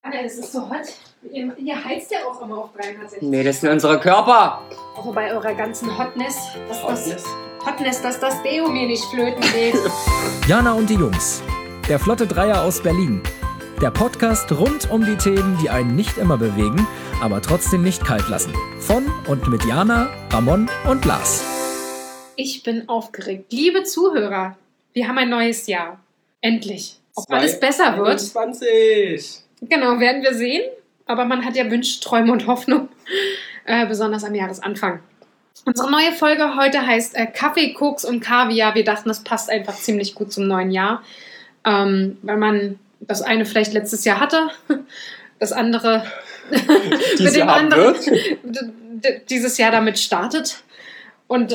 Es ist so hot. Ihr heizt ja auch immer auf 360. Nee, das sind unsere Körper. Auch bei eurer ganzen Hotness, dass das Deo mir nicht flöten geht. Jana und die Jungs. Der Flotte Dreier aus Berlin. Der Podcast rund um die Themen, die einen nicht immer bewegen, aber trotzdem nicht kalt lassen. Von und mit Jana, Ramon und Lars. Ich bin aufgeregt. Liebe Zuhörer, wir haben ein neues Jahr. Endlich. Ob alles besser wird. 20. Genau, werden wir sehen. Aber man hat ja Wünsche, Träume und Hoffnung. Besonders am Jahresanfang. Unsere neue Folge heute heißt Kaffee, Koks und Kaviar. Wir dachten, das passt einfach ziemlich gut zum neuen Jahr. Weil man das eine vielleicht letztes Jahr hatte, das andere mit dem anderen dieses Jahr damit startet. Und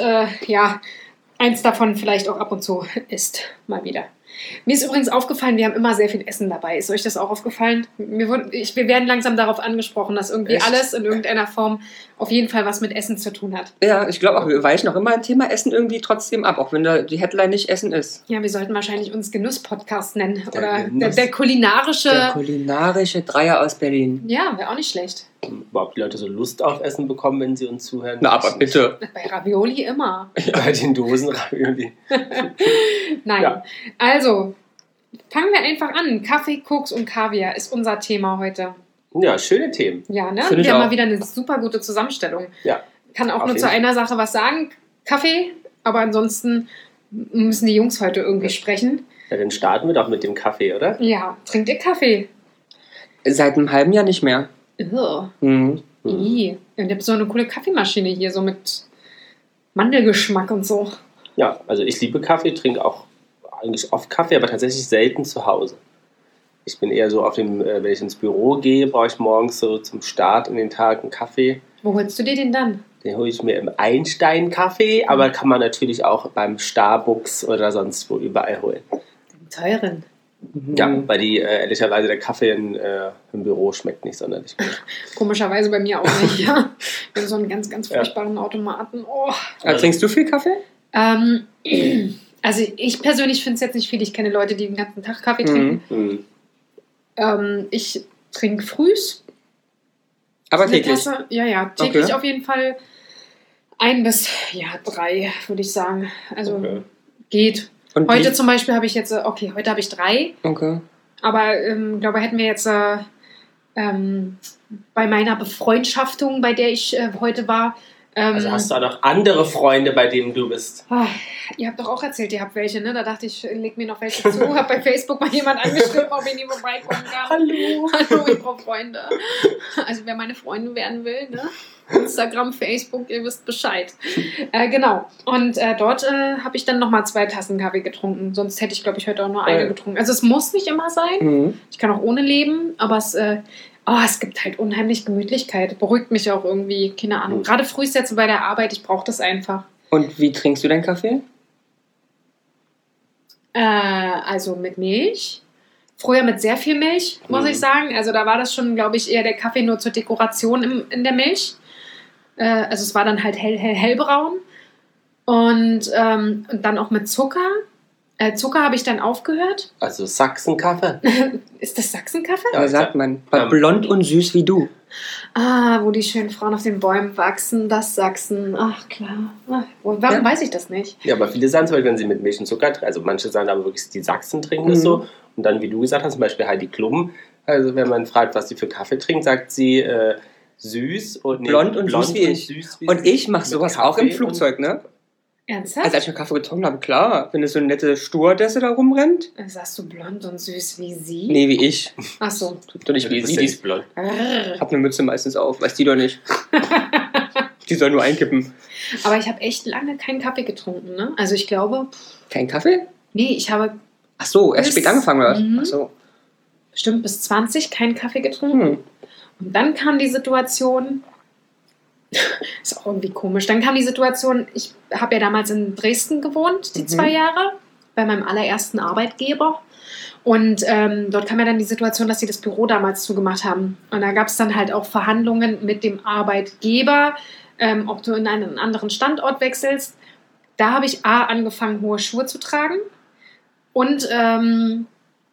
eins davon vielleicht auch ab und zu isst. Mal wieder. Mir ist übrigens aufgefallen, wir haben immer sehr viel Essen dabei. Ist euch das auch aufgefallen? Wir werden langsam darauf angesprochen, dass irgendwie alles in irgendeiner Form auf jeden Fall was mit Essen zu tun hat. Ja, ich glaube auch, wir weichen auch immer ein Thema Essen irgendwie trotzdem ab, auch wenn da die Headline nicht Essen ist. Ja, wir sollten wahrscheinlich uns Genuss-Podcast nennen. Der kulinarische... Der kulinarische Dreier aus Berlin. Ja, wäre auch nicht schlecht. Überhaupt die Leute so Lust auf Essen bekommen, wenn sie uns zuhören. Na, aber bitte. Bei Ravioli immer. Bei den Dosen Ravioli. Nein. Ja. Also, fangen wir einfach an. Kaffee, Koks und Kaviar ist unser Thema heute. Ja, schöne Themen. Ja, ne? Find ich Wir haben auch. mal wieder eine super gute Zusammenstellung. Ja. Kann auch Auf nur zu jeden einer Sache was sagen. Kaffee, aber ansonsten müssen die Jungs heute irgendwie sprechen. Ja, dann starten wir doch mit dem Kaffee, oder? Ja, trinkt ihr Kaffee? Seit einem halben Jahr nicht mehr. Ugh. Mhm. Ih. Und ihr habt so eine coole Kaffeemaschine hier, so mit Mandelgeschmack und so. Ja, also ich liebe Kaffee, trinke auch eigentlich oft Kaffee, aber tatsächlich selten zu Hause. Ich bin eher so wenn ich ins Büro gehe, brauche ich morgens so zum Start in den Tag einen Kaffee. Wo holst du dir den dann? Den hole ich mir im Einstein-Kaffee, aber kann man natürlich auch beim Starbucks oder sonst wo überall holen. Den teuren. Ja, weil ehrlicherweise der Kaffee im Büro schmeckt nicht sonderlich gut. Komischerweise bei mir auch nicht, ja. Wir haben so einen ganz, ganz furchtbaren Automaten. Oh. Trinkst du viel Kaffee? Also ich persönlich finde es jetzt nicht viel. Ich kenne Leute, die den ganzen Tag Kaffee trinken. Ich trinke frühs. Aber Eine täglich? Tasse, ja, täglich Okay. auf jeden Fall 1 bis 3, würde ich sagen. Also geht. Und Heute zum Beispiel habe ich jetzt, heute habe ich 3. Okay. Aber glaube, hätten wir jetzt bei meiner Befreundschaftung, bei der ich heute war. Also hast du auch noch andere Freunde, bei denen du bist? Ihr habt doch auch erzählt, ihr habt welche, ne? Da dachte ich, leg mir noch welche zu. Hab bei Facebook mal jemand angeschrieben, ob ich nie vorbeikommen kann. Hallo, ich brauche Freunde. Also wer meine Freundin werden will, ne? Instagram, Facebook, ihr wisst Bescheid. Genau. Und dort habe ich dann nochmal 2 Tassen Kaffee getrunken. Sonst hätte ich, glaube ich, heute auch nur eine getrunken. Also es muss nicht immer sein. Mhm. Ich kann auch ohne leben, aber es gibt halt unheimlich Gemütlichkeit. Beruhigt mich auch irgendwie, keine Ahnung. Gerade früh jetzt bei der Arbeit, ich brauche das einfach. Und wie trinkst du deinen Kaffee? Also mit Milch. Früher mit sehr viel Milch, muss ich sagen. Also da war das schon, glaube ich, eher der Kaffee nur zur Dekoration in der Milch. Also es war dann halt hellbraun. Und dann auch mit Zucker. Zucker habe ich dann aufgehört. Also Sachsenkaffee? Ist das Sachsenkaffee? Ja, sagt man. Blond und süß wie du. Wo die schönen Frauen auf den Bäumen wachsen, das Sachsen. Ach, klar. Warum weiß ich das nicht? Ja, aber viele sagen zum Beispiel, wenn sie mit Milch und Zucker trinken, also manche sagen aber wirklich, die Sachsen trinken das so. Und dann, wie du gesagt hast, zum Beispiel Heidi Klum, also wenn man fragt, was sie für Kaffee trinkt, sagt sie süß und Blond und süß wie ich. Und ich mache sowas auch im Flugzeug, ne? Ernsthaft? Also als ich noch Kaffee getrunken habe, klar. Wenn es so eine nette Stewardesse da rumrennt. Sagst du blond und süß wie sie? Nee, wie ich. Ach so. Doch nicht wie sie. Die ist blond. hab eine Mütze meistens auf, weiß die doch nicht. Die soll nur einkippen. Aber ich habe echt lange keinen Kaffee getrunken, ne? Also ich glaube... Kein Kaffee? Nee, ich habe Ach so, erst spät angefangen, oder was? Ach so. bestimmt bis 20 keinen Kaffee getrunken. Und dann kam die Situation... Ist auch irgendwie komisch. Dann kam die Situation, ich habe ja damals in Dresden gewohnt, die 2 Jahre, bei meinem allerersten Arbeitgeber. Und dort kam ja dann die Situation, dass sie das Büro damals zugemacht haben. Und da gab es dann halt auch Verhandlungen mit dem Arbeitgeber, ob du in einen anderen Standort wechselst. Da habe ich angefangen, hohe Schuhe zu tragen. Und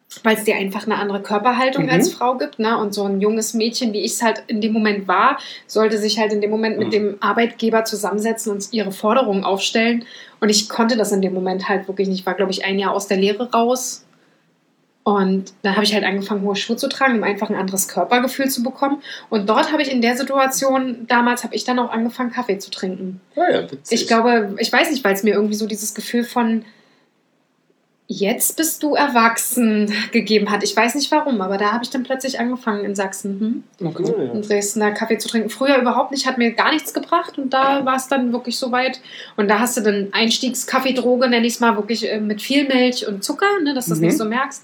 weil es dir einfach eine andere Körperhaltung als Frau gibt, ne? Und so ein junges Mädchen, wie ich es halt in dem Moment war, sollte sich halt in dem Moment mit dem Arbeitgeber zusammensetzen und ihre Forderungen aufstellen. Und ich konnte das in dem Moment halt wirklich nicht. Ich war, glaube ich, 1 Jahr aus der Lehre raus. Und dann habe ich halt angefangen, hohe Schuhe zu tragen, um einfach ein anderes Körpergefühl zu bekommen. Und dort habe ich in der Situation, damals habe ich dann auch angefangen, Kaffee zu trinken. Ja, witzig. Ich glaube, ich weiß nicht, weil es mir irgendwie so dieses Gefühl von jetzt bist du erwachsen gegeben hat. Ich weiß nicht warum, aber da habe ich dann plötzlich angefangen in Sachsen, in Dresden da Kaffee zu trinken. Früher überhaupt nicht, hat mir gar nichts gebracht und da war es dann wirklich so weit. Und da hast du dann Einstiegskaffeedroge, nenne ich es mal, wirklich mit viel Milch und Zucker, ne, dass du das nicht so merkst.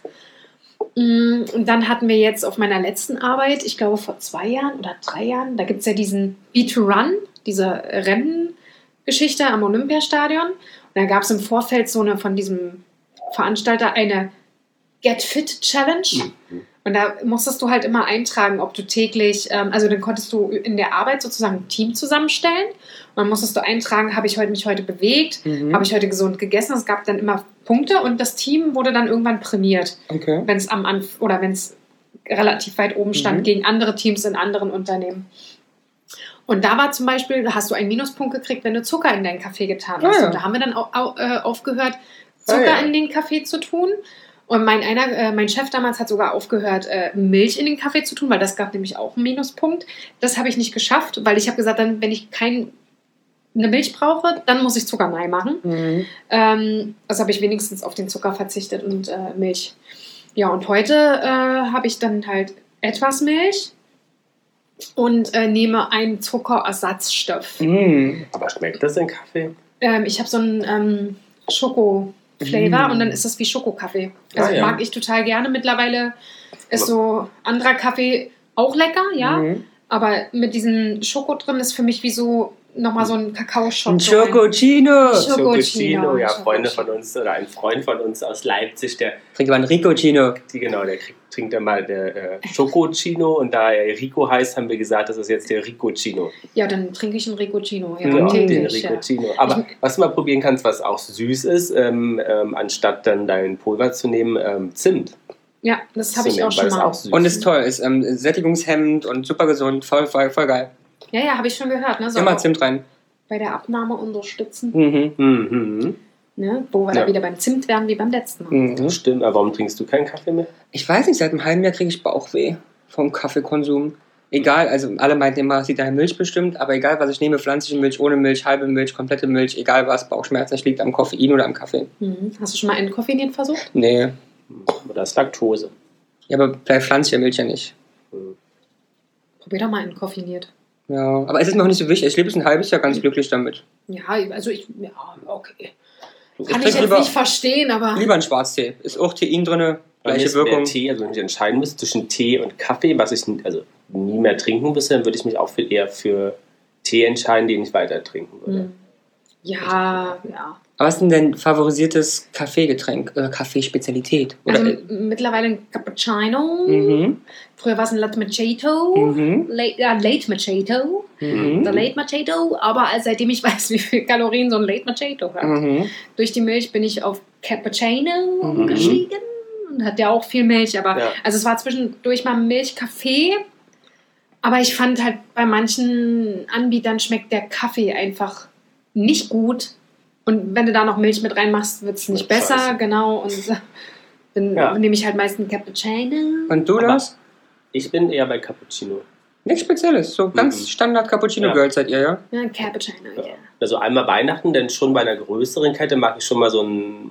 Und dann hatten wir jetzt auf meiner letzten Arbeit, ich glaube vor 2 Jahren oder 3 Jahren, da gibt es ja diesen Be2Run, diese Renngeschichte am Olympiastadion. Und da gab es im Vorfeld so eine von diesem Veranstalter eine Get Fit Challenge. Und da musstest du halt immer eintragen, ob du täglich, also dann konntest du in der Arbeit sozusagen ein Team zusammenstellen. Und dann musstest du eintragen, habe ich mich heute bewegt, habe ich heute gesund gegessen. Es gab dann immer Punkte und das Team wurde dann irgendwann prämiert. Okay. Wenn es relativ weit oben stand gegen andere Teams in anderen Unternehmen. Und da war zum Beispiel, da hast du einen Minuspunkt gekriegt, wenn du Zucker in deinen Kaffee getan hast. Und da haben wir dann aufgehört, Zucker in den Kaffee zu tun. Und mein Chef damals hat sogar aufgehört, Milch in den Kaffee zu tun, weil das gab nämlich auch einen Minuspunkt. Das habe ich nicht geschafft, weil ich habe gesagt, dann, wenn ich eine Milch brauche, dann muss ich Zucker machen. Also habe ich wenigstens auf den Zucker verzichtet und Milch. Ja, und heute habe ich dann halt etwas Milch und nehme einen Zuckerersatzstoff. Aber schmeckt das in Kaffee? Ich habe so einen Schoko-Flavor und dann ist das wie Schokokaffee. Also mag ich total gerne. Mittlerweile ist so anderer Kaffee auch lecker, ja. Aber mit diesem Schoko drin ist für mich wie so nochmal so ein Kakao-Shot. Ein Schokocino. Schokocino, ja. Freunde von uns oder ein Freund von uns aus Leipzig, der Trinkt mal ein Ricocino. der trinkt dann mal der Schokocino und da er Rico heißt, haben wir gesagt, das ist jetzt der Ricocino. Ja, dann trinke ich einen Ricocino. Ja, den Ricocino. Aber was du mal probieren kannst, was auch süß ist, anstatt dann dein Pulver zu nehmen, Zimt. Ja, das habe ich auch schon mal. Und ist toll, ist sättigungshemmend und super gesund, voll geil. Ja, habe ich schon gehört. Ne? Immer Zimt rein. Bei der Abnahme unterstützen. Ne? Wo wir da wieder beim Zimt werden wie beim letzten Mal. Stimmt, aber warum trinkst du keinen Kaffee mehr? Ich weiß nicht, seit einem halben Jahr kriege ich Bauchweh vom Kaffeekonsum. Egal, also alle meinten immer, es liegt an der Milch bestimmt, aber egal, was ich nehme, pflanzliche Milch, ohne Milch, halbe Milch, komplette Milch, egal was, Bauchschmerzen, das liegt am Koffein oder am Kaffee. Hast du schon mal entkoffeiniert versucht? Nee. Oder ist Laktose. Ja, aber bei pflanzlicher Milch ja nicht. Probier doch mal entkoffeiniert. Ja, aber es ist noch nicht so wichtig. Ich lebe jetzt ein halbes Jahr ganz glücklich damit. Ja, also okay. Kann ich jetzt nicht verstehen, aber... Lieber ein Schwarztee. Ist auch Tein drin, gleiche Wirkung. Tee, also wenn ich entscheiden müsste zwischen Tee und Kaffee, was ich nie mehr trinken müsste, dann würde ich mich auch eher für Tee entscheiden, den ich weiter trinken würde. Ja. Aber was ist denn dein favorisiertes Kaffeegetränk oder Kaffeespezialität? Also mittlerweile ein Cappuccino. Früher war es ein Latte Macchiato. Late Macchiato. Der Late Macchiato. Aber seitdem ich weiß, wie viel Kalorien so ein Late Macchiato hat, durch die Milch bin ich auf Cappuccino gestiegen. Und hat ja auch viel Milch. Aber also es war zwischendurch mal Milchkaffee. Aber ich fand halt, bei manchen Anbietern schmeckt der Kaffee einfach nicht gut. Und wenn du da noch Milch mit reinmachst, wird es nicht besser. Scheiße. Genau. Und dann nehme ich halt meistens Cappuccino. Und du, Lars? Ich bin eher bei Cappuccino. Nichts Spezielles. So ganz Standard Cappuccino-Girls seid ihr, ja? Ja, Cappuccino, ja. Also einmal Weihnachten, denn schon bei einer größeren Kette mag ich schon mal so einen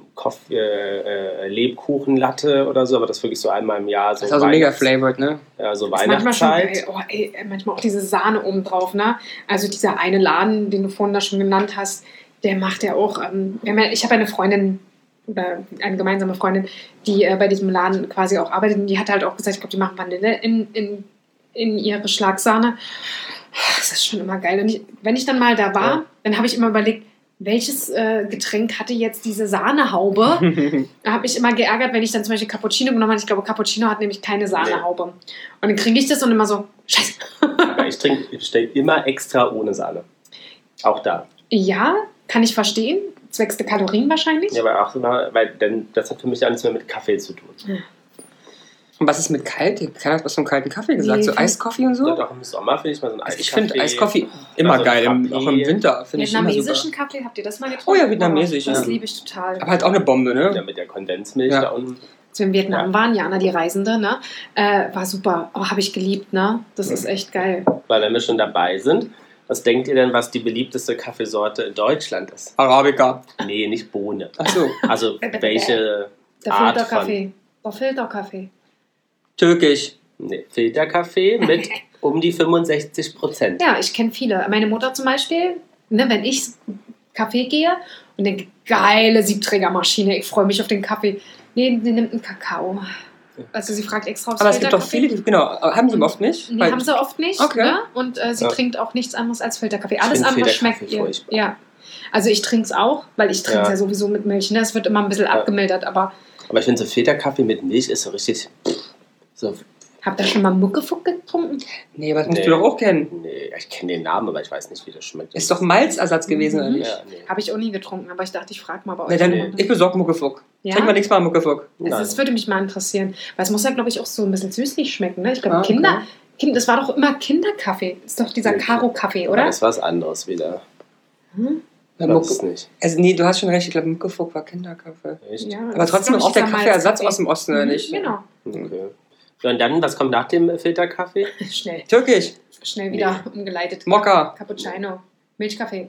Lebkuchenlatte oder so, aber das wirklich so einmal im Jahr. So das ist also mega flavored, ne? Ja, so Weihnachtszeit. Manchmal auch diese Sahne oben drauf, ne? Also dieser eine Laden, den du vorhin da schon genannt hast, der macht ja auch, ich habe eine Freundin, oder eine gemeinsame Freundin, die bei diesem Laden quasi auch arbeitet, und die hat halt auch gesagt, ich glaube, die machen Vanille in ihre Schlagsahne. Das ist schon immer geil. Und wenn ich dann mal da war, dann habe ich immer überlegt, welches Getränk hatte jetzt diese Sahnehaube? Da habe ich immer geärgert, wenn ich dann zum Beispiel Cappuccino genommen habe. Ich glaube, Cappuccino hat nämlich keine Sahnehaube. Und dann kriege ich das und immer so, scheiße. Aber ich bestelle immer extra ohne Sahne. Auch da. Ja, kann ich verstehen. Zwecks der Kalorien wahrscheinlich. Ja, aber auch weil das hat für mich ja nichts mehr mit Kaffee zu tun. Und was ist mit kalt? Keiner hat was vom kalten Kaffee gesagt. Nee, so Eiskaffee und so? Und auch im Sommer finde ich mal so einen Eiskaffee. Ich finde Eiskaffee immer Also geil, Frappé. auch im Winter finde ich immer Vietnamesischen super. Kaffee, habt ihr das mal getrunken? Oh ja, vietnamesisch, Das ja. liebe ich total. Aber halt auch eine Bombe, Ja, ne? mit der Kondensmilch Ja. da unten. Als wir in Vietnam Ja. waren, Jana, die Reisende, ne? War super. Oh, habe ich geliebt, ne? Das ist echt geil. Weil wenn wir schon dabei sind, was denkt ihr denn, was die beliebteste Kaffeesorte in Deutschland ist? Arabica. Nee, nicht Bohne. Achso, Also welche Der Art Filterkaffee. Der Filterkaffee. türkisch. Filterkaffee mit um die 65%. Ja, ich kenne viele. Meine Mutter zum Beispiel, ne, wenn ich Kaffee gehe und denke, geile Siebträgermaschine, ich freue mich auf den Kaffee. Nee, die nimmt einen Kakao. Also sie fragt extra aufs Aber es gibt doch Filterkaffee. viele, die, genau, haben sie oft nicht. Nee, Weil- haben sie oft nicht. Okay. Ne? Und sie Ja. trinkt auch nichts anderes als Filterkaffee. Ich Alles find andere Filterkaffee schmeckt ihr. furchtbar. Ja. Also ich trinke es auch, weil ich trinke es Ja. ja sowieso mit Milch. Ne? Es wird immer ein bisschen abgemildert, aber Aber ich finde so Filterkaffee mit Milch ist so richtig. So, habt ihr schon mal Muckefuck getrunken? Nee, aber das musst Nee. du doch auch kennen. nee, ich kenne den Namen, aber ich weiß nicht, wie das schmeckt. Ist doch Malzersatz gewesen, oder nicht? Ja, nee. Habe ich auch nie getrunken, aber ich dachte, ich frage mal bei Na euch. dann, Nee. ich besorge Muckefuck. Ja? Trink mal nichts mal Muckefuck. Also das würde mich mal interessieren. Weil es muss ja, glaube ich, auch so ein bisschen süßlich schmecken. Ne? Ich glaube, Ah, okay. Das war doch immer Kinderkaffee. Das ist doch dieser Nee. Karo-Kaffee, Aber oder? das ist was anderes wieder. Hm? Ja, Das ist Mucke, nicht. also nee, du hast schon recht, ich glaube Muckefuck war Kinderkaffee. Echt? Ja, Aber das trotzdem ist, auch der glaub ich, dieser Kaffeeersatz Malzkaffee. aus dem Osten, oder Mhm, nicht? Genau. Okay. Ja, und dann, was kommt nach dem Filterkaffee? Schnell. Türkisch, Schnell wieder umgeleitet. Mokka. Cappuccino. Milchkaffee.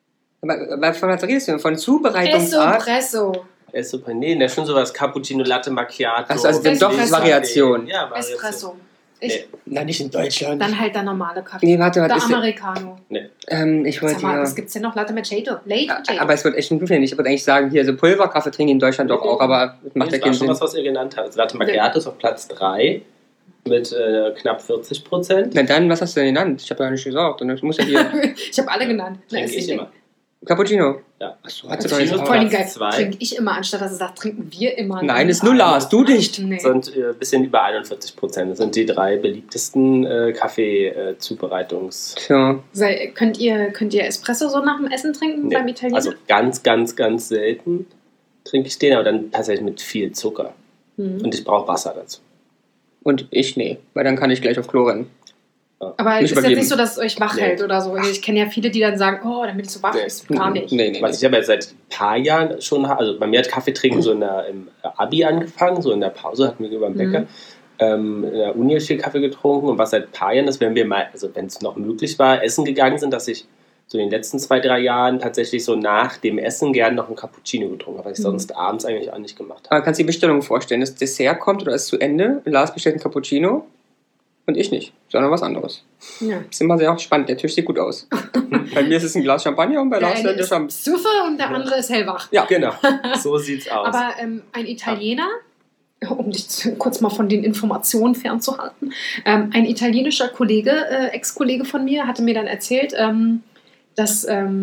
Aber von was redest du? Von Zubereitungsart? Espresso. Super. Nee, das ist schon sowas Cappuccino, Latte Macchiato. Achso, also dann doch Espresso. Variation. Ja, Variation. Espresso. Nee. Na, nicht in Deutschland. Dann halt der normale Kaffee. Nee, warte, Der was ist denn? Americano. Ich wollte Sag mal, ja. was gibt's denn noch? Latte Macchiato. Late Macchiato. Aber es wird echt ein Blödsinn. Ich würde eigentlich sagen, hier, so Pulverkaffee trinken in Deutschland doch auch, aber das macht ja Das war keinen schon Sinn. was ihr genannt habt. Also Latte Macchiato ist auf Platz 3 mit knapp 40%. Na dann, was hast du denn genannt? Ich habe ja nicht gesagt. Und das muss ja hier. Ich habe alle genannt. Na, Trinke ist ich nicht- immer. Cappuccino. Ja. Achso, hat sie Cappuccino doch nicht ist Vor allem Platz geil. zwei. Trinke ich immer, anstatt dass er sagt, trinken wir immer. Nein, ist nur Lars, du nicht. Nee. Sind ein bisschen über 41%. Das sind die 3 beliebtesten Kaffee-Zubereitungs... Tja. Könnt ihr Espresso so nach dem Essen trinken beim Italiener? Also ganz, ganz, ganz selten trinke ich den, aber dann tatsächlich mit viel Zucker. Mhm. Und ich brauche Wasser dazu. Und ich nee, weil dann kann ich gleich auf Klo rennen. Aber Nicht ist jetzt übergeben. nicht so, dass es euch wach Nee. hält oder so. Ich kenne ja viele, die dann sagen, oh, damit ich so wach Nee. ist. Gar nicht. Nee. Was ich aber jetzt seit ein paar Jahren schon habe, also bei mir hat Kaffee trinken so im Abi angefangen, so in der Pause hatten wir über den Bäcker. In der Uni habe ich viel Kaffee getrunken und was seit ein paar Jahren ist, wenn wir mal, also wenn es noch möglich war, essen gegangen sind, dass ich so in den letzten 2-3 Jahren tatsächlich so nach dem Essen gerne noch ein Cappuccino getrunken habe, was ich sonst abends eigentlich auch nicht gemacht habe. Aber kannst du die Bestellung vorstellen? Das Dessert kommt oder ist zu Ende? Lars bestellt einen Cappuccino und ich nicht, sondern was anderes. Ja. Ist immer sehr spannend. Der Tisch sieht gut aus. Bei mir ist es ein Glas Champagner und bei Der Lars eine der ist Champagner. Suffe und der andere ist hellwach. Ja, Genau, so sieht's aus. Aber ein Italiener, um dich kurz mal von den Informationen fernzuhalten, ein italienischer Kollege, Ex-Kollege von mir, hatte mir dann erzählt, dass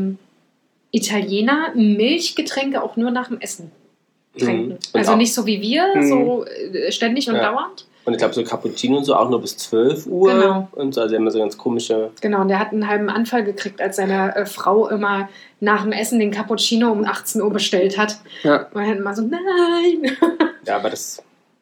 Italiener Milchgetränke auch nur nach dem Essen trinken. Und Also auch- nicht so wie wir, so ständig und Ja. dauernd. Und ich glaube, so Cappuccino und so auch nur bis 12 Uhr. Genau. Und so, also immer so ganz komische. Genau, und der hat einen halben Anfall gekriegt, als seine Frau immer nach dem Essen den Cappuccino um 18 Uhr bestellt hat. Ja. Und er hat immer so, nein. Ja, aber das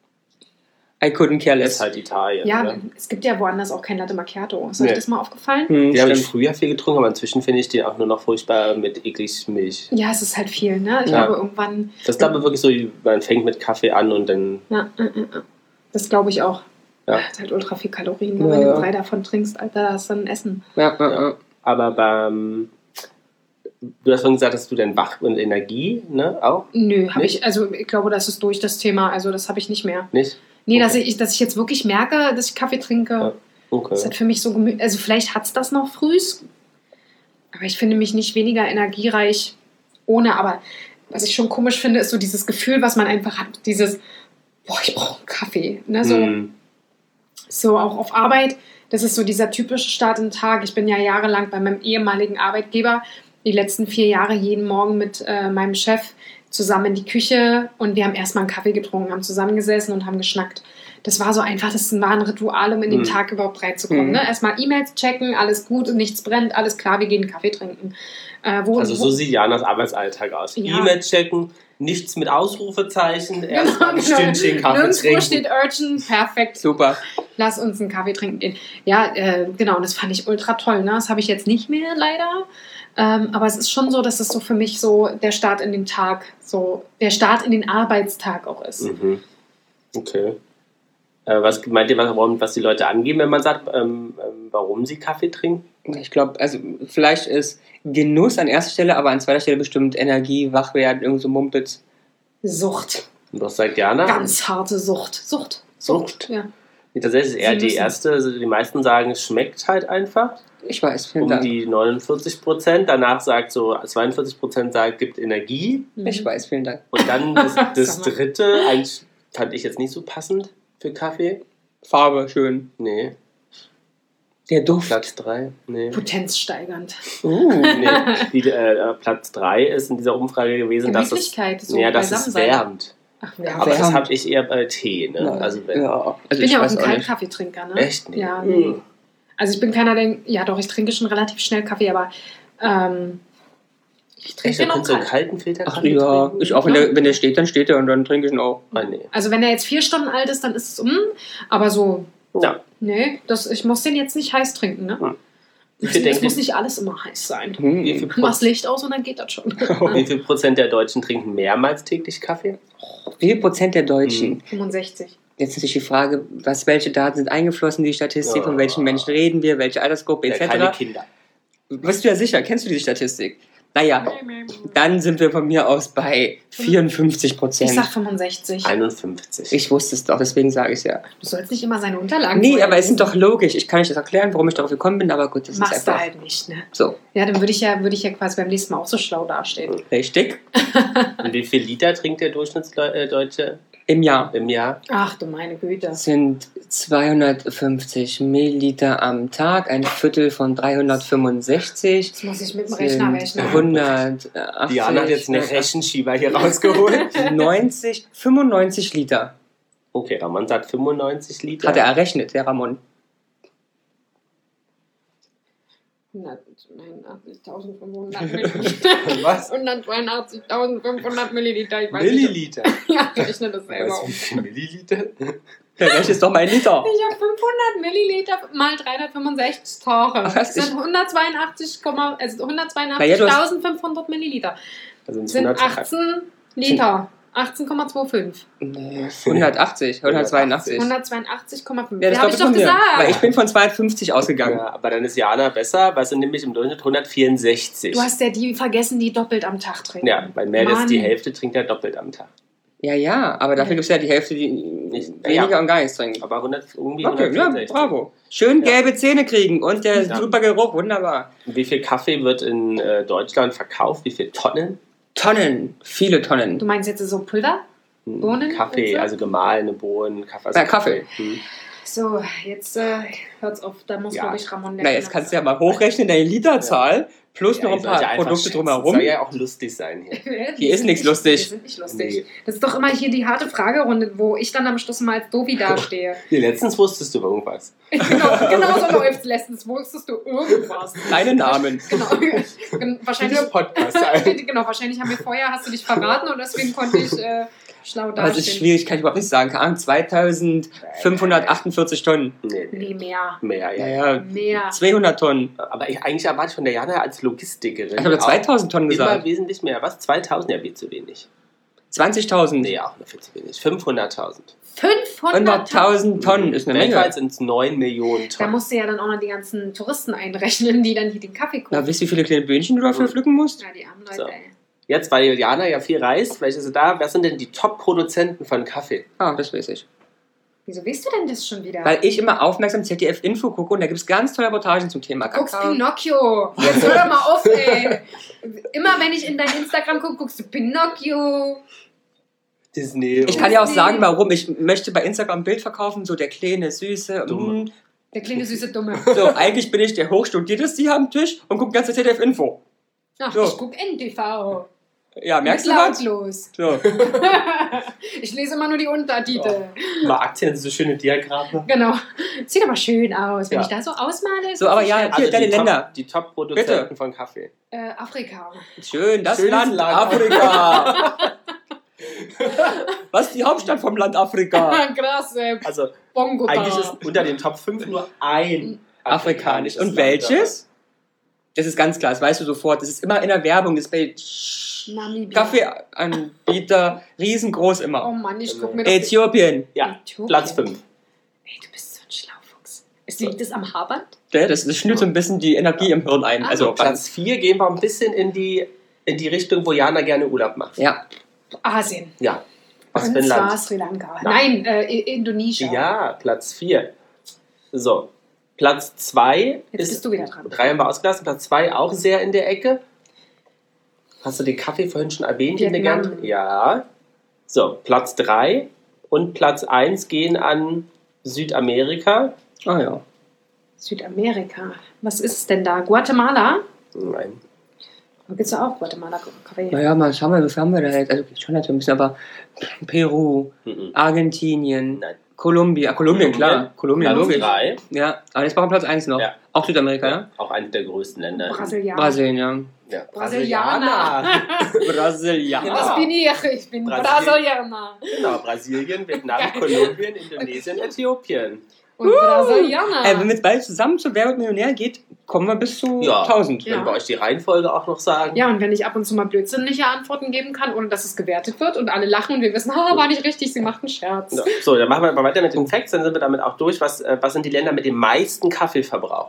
I couldn't care ist less. halt Italien. Ja, ne? es gibt ja woanders auch kein Latte Macchiato. Ist euch Nee. das mal aufgefallen? Den habe ich Stimmt. früher viel getrunken, aber inzwischen finde ich den auch nur noch furchtbar mit eklig Milch. Ja, es ist halt viel, ne? Ich Ja. glaube, irgendwann, Das ist, glaube ich, wirklich so, man fängt mit Kaffee an und dann. ja, das glaube ich auch. Ja. Hat halt ultra viel Kalorien. Ne? Ja, Wenn du ja. 3 davon trinkst, Alter, hast du dann Essen. Ja. Aber du hast vorhin gesagt, dass du dann wach und Energie, ne, auch? Nö, habe Nicht? ich, also ich glaube, das ist durch das Thema, also das habe ich nicht mehr. Nicht? Nee, Okay. dass ich jetzt wirklich merke, dass ich Kaffee trinke, Ja. Okay. das hat für mich so gemütlich, also vielleicht hat es das noch frühs, aber ich finde mich nicht weniger energiereich ohne, aber was ich schon komisch finde, ist so dieses Gefühl, was man einfach hat, dieses, boah, ich brauche einen Kaffee, ne, so, so auch auf Arbeit, das ist so dieser typische Start in den Tag. Ich bin ja jahrelang bei meinem ehemaligen Arbeitgeber, die letzten 4 Jahre jeden Morgen mit meinem Chef zusammen in die Küche und wir haben erstmal einen Kaffee getrunken, haben zusammengesessen und haben geschnackt. Das war so einfach, das war ein Ritual, um in den Tag überhaupt reinzukommen. Ne? Erstmal E-Mails checken, alles gut, nichts brennt, alles klar, wir gehen Kaffee trinken. Also so sieht Janas Arbeitsalltag aus. Ja. E-Mail checken, Nichts mit Ausrufezeichen. Erstmal ein Stündchen Kaffee Nirgendwo trinken. steht urgent, perfekt. Super. Lass uns einen Kaffee trinken gehen. Ja, genau, und das fand ich ultra toll. Ne? Das habe ich jetzt nicht mehr, leider. Aber es ist schon so, dass es so für mich so der Start in den Tag, so der Start in den Arbeitstag auch ist. Mhm. Okay. Was meint ihr, was die Leute angeben, wenn man sagt, warum sie Kaffee trinken? Ich glaube, also vielleicht ist Genuss an erster Stelle, aber an zweiter Stelle bestimmt Energie, Wachwerden, irgend so Mumpitz. Sucht. Und was sagt Jana? Ganz harte Sucht. Sucht? Ja. Tatsächlich ist eher die erste, also die meisten sagen, es schmeckt halt einfach. Ich weiß, vielen Dank. Die 49%, danach sagt so 42% sagt, gibt Energie. Ich weiß, vielen Dank. Und dann das dritte, eigentlich fand ich jetzt nicht so passend für Kaffee. Farbe, schön. Nee. Der Duft. Platz 3. Nee. Potenzsteigernd. Nee. Platz 3 ist in dieser Umfrage gewesen, dass es, Gemütlichkeit, so dass es beisammensein. wärmt. Ach, wärmt. Aber das Wärmt. habe ich eher bei Tee. Ne? Ja. Also, Ja. Ich bin ja auch ein Kaltkaffeetrinker, ne? Echt? Nee. Ja, nee. Also ich bin keiner, der... Ja doch, ich trinke schon relativ schnell Kaffee, aber ich Echt, trinke da den auch kannst du einen kalt. kalten Filter Ach Kaffee ja, trinken? ich auch, wenn der steht, dann steht er und dann trinke ich ihn auch. Ah, nee. Also wenn er jetzt 4 Stunden alt ist, dann ist es aber so... Ja. Nee, ich muss den jetzt nicht heiß trinken, ne? Hm. Es muss nicht alles immer heiß sein. Wie viel, Mach's Licht aus und dann geht das schon. wie viel Prozent der Deutschen trinken mehrmals täglich Kaffee? Wie viel Prozent der Deutschen? 65. Jetzt natürlich die Frage, welche Daten sind eingeflossen in die Statistik, von welchen Menschen reden wir, welche Altersgruppe Ja, keine etc. Kinder. Bist du ja sicher, kennst du die Statistik? Naja, dann sind wir von mir aus bei 54%. Ich sag 65. 51. Ich wusste es doch, deswegen sage ich es ja. Du sollst nicht immer seine Unterlagen Nee, vorlesen. aber es ist doch logisch. Ich kann euch das erklären, warum ich darauf gekommen bin, aber gut, das Machst ist du einfach halt nicht, ne? so. Ja, dann würde ich ja quasi beim nächsten Mal auch so schlau dastehen. Richtig. Und wie viel Liter trinkt der Durchschnittsdeutsche Im Jahr im Jahr? Ach du meine Güte. sind 250 Milliliter am Tag, ein Viertel von 365. Das muss ich mit dem Rechner sind rechnen. 180, Diana hat jetzt einen Rechenschieber hier rausgeholt. 95 Liter. Okay, Ramon sagt 95 Liter. Hat er errechnet, der Ramon. 189.500 Milliliter. Was? 182.500 Milliliter. Ich weiß Milliliter? Nicht. Ja, ich rechne das selber Weißt du, um. wie viel Milliliter? Der Rechner ist doch mal ein Liter. Ich habe 500 Milliliter mal 365 Tage. Was? Das sind 182.500 Naja, du Milliliter. Also Das sind 18 Liter. 18,25. Nee, 180, 182. 182,5. Ja, das Wie habe ich ist doch von mir. gesagt? Weil ich bin von 250 ausgegangen. Ja, aber dann ist Jana besser, weil sie nämlich im Durchschnitt 164. Du hast ja die vergessen, die doppelt am Tag trinken. Ja, bei Melis Mann. die Hälfte trinkt er doppelt am Tag. Ja, aber dafür Ja. gibt es ja die Hälfte, die weniger Ja. und gar nichts trinken. Aber irgendwie Okay, ja, 164. bravo. Schön Ja. gelbe Zähne kriegen und der Ja. super Geruch, wunderbar. Und wie viel Kaffee wird in Deutschland verkauft? Wie viele Tonnen? Tonnen, viele Tonnen. Du meinst jetzt so Pulver? Bohnen? Kaffee, und so? also gemahlene Bohnen, Kaffee. Also Ja, Kaffee. So, jetzt hört's auf. Da muss, Ja. glaube ich, Ramon Na, jetzt kannst du ja mal hochrechnen, deine Literzahl plus noch ein paar Produkte drumherum. Soll ja auch lustig sein hier. Hier ist nichts lustig. Die sind nicht lustig. Nee. Das ist doch immer hier die harte Fragerunde, wo ich dann am Schluss mal als Dovi dastehe. Nee, letztens wusstest du irgendwas. genau so läuft's letztens. Wusstest du irgendwas? Keine Namen. Genau. Wahrscheinlich, Dieser Podcast. genau, wahrscheinlich haben wir vorher, hast du dich verraten und deswegen konnte ich schlau Aber es ist dastehen. schwierig, kann ich überhaupt nicht sagen. Keine Ahnung, 2548 Tonnen. Nee, Nee, mehr. mehr, ja. Ja, Mehr. 200 Tonnen. Aber eigentlich erwarte ich von der Jana als Logistikerin. Ich habe 2000 Tonnen Immer gesagt. wesentlich mehr. Was? 2000? Ja, viel zu wenig. 20.000. Nee, auch noch viel zu wenig. 500.000. 500.000. 100.000 Tonnen ist eine Weltweit Menge. sind es 9 Millionen Da Tonnen. musst du ja dann auch noch die ganzen Touristen einrechnen, die dann hier den Kaffee Na, kaufen. wisst ihr, wie viele kleine Böhnchen du dafür pflücken musst? Ja, die armen Leute, So. ey. Jetzt, weil Jana ja viel reist, vielleicht ist sie da. Wer sind denn die Top-Produzenten von Kaffee? Ah, das weiß ich. Wieso weißt du denn das schon wieder? Weil ich immer aufmerksam ZDF-Info gucke und da gibt es ganz tolle Reportagen zum Thema Du guckst Kakao. Pinocchio. Jetzt hör doch mal auf, ey. Immer wenn ich in dein Instagram gucke, guckst du Pinocchio. Disney. Ich kann ja auch sagen, warum. Ich möchte bei Instagram ein Bild verkaufen, so der kleine, süße. Dumme. Der kleine süße Dumme. So, eigentlich bin ich der Hochstudierteste hier am Tisch und gucke ganze ZDF-Info. Ach, So. ich guck NTV. Ja, merkst du was? Lautlos. So. Ich lese immer nur die Untertitel. Bei Aktien sind so schöne Diagramme. Genau. Sieht aber schön aus. Wenn Ja. ich da so ausmale. ist So, aber das ja, schön. hier, deine Länder. Die Top-Produzenten Bitte. von Kaffee. Afrika. Schön, das Schönes Land, Land. Afrika. Was ist die Hauptstadt vom Land Afrika? Krass, Also Bongo. eigentlich ist unter den Top 5 nur ein Afrikanisch. Und Land welches? Das ist ganz klar, das weißt du sofort. Das ist immer in der Werbung. Das ist bei Namibia. Kaffeeanbieter riesengroß Oh immer. Mann, ich guck mir doch... Äthiopien. Ja, Äthiopien. Platz 5. Ey, du bist so ein Schlaufuchs. Liegt das am Haarband? Das schnürt so ein bisschen die Energie im Hirn ein. Ah. Also Platz 4 gehen wir ein bisschen in die Richtung, wo Jana gerne Urlaub macht. Ja. Asien. Ja. Was Und für ein zwar Land? Sri Lanka. Nein. Nein, Indonesien. Ja, Platz 4. So, Platz 2 Jetzt ist... bist du wieder dran. 3 haben wir ausgelassen. Platz 2 auch sehr in der Ecke. Hast du den Kaffee vorhin schon erwähnt? Vietnam. Hildegard? Ja. So, Platz 3 und Platz 1 gehen an Südamerika. Ah ja. Südamerika. Was ist es denn da? Guatemala? Nein. Da gibt es ja auch Guatemala-Kaffee. Naja, mal schauen wir, was haben wir da jetzt? Also schon halt so ein bisschen, aber Peru, Mhm. Argentinien, Nein. Kolumbien, klar. Kolumbien, Platz logisch. 3. Ja, aber jetzt brauchen wir Platz 1 noch. Ja. Auch Südamerika, ja? Auch eines der größten Länder. Brasilianer. Brasilien, ja. Ja. Brasilianer. Brasilianer. Genau. Was bin ich? Ich bin Brasilien. Brasilianer. Genau, Brasilien, Vietnam, Geil. Kolumbien, Indonesien, Äthiopien. Und Brasilianer. Wenn wir jetzt beide zusammen zu Wer wird Millionär geht, kommen wir bis zu Ja. 1000. Ja. Können wir euch die Reihenfolge auch noch sagen? Ja, und wenn ich ab und zu mal blödsinnige Antworten geben kann, ohne dass es gewertet wird und alle lachen und wir wissen, war nicht richtig, sie macht einen Scherz. Ja. So, dann machen wir mal weiter mit den Facts, dann sind wir damit auch durch. Was sind die Länder mit dem meisten Kaffeeverbrauch?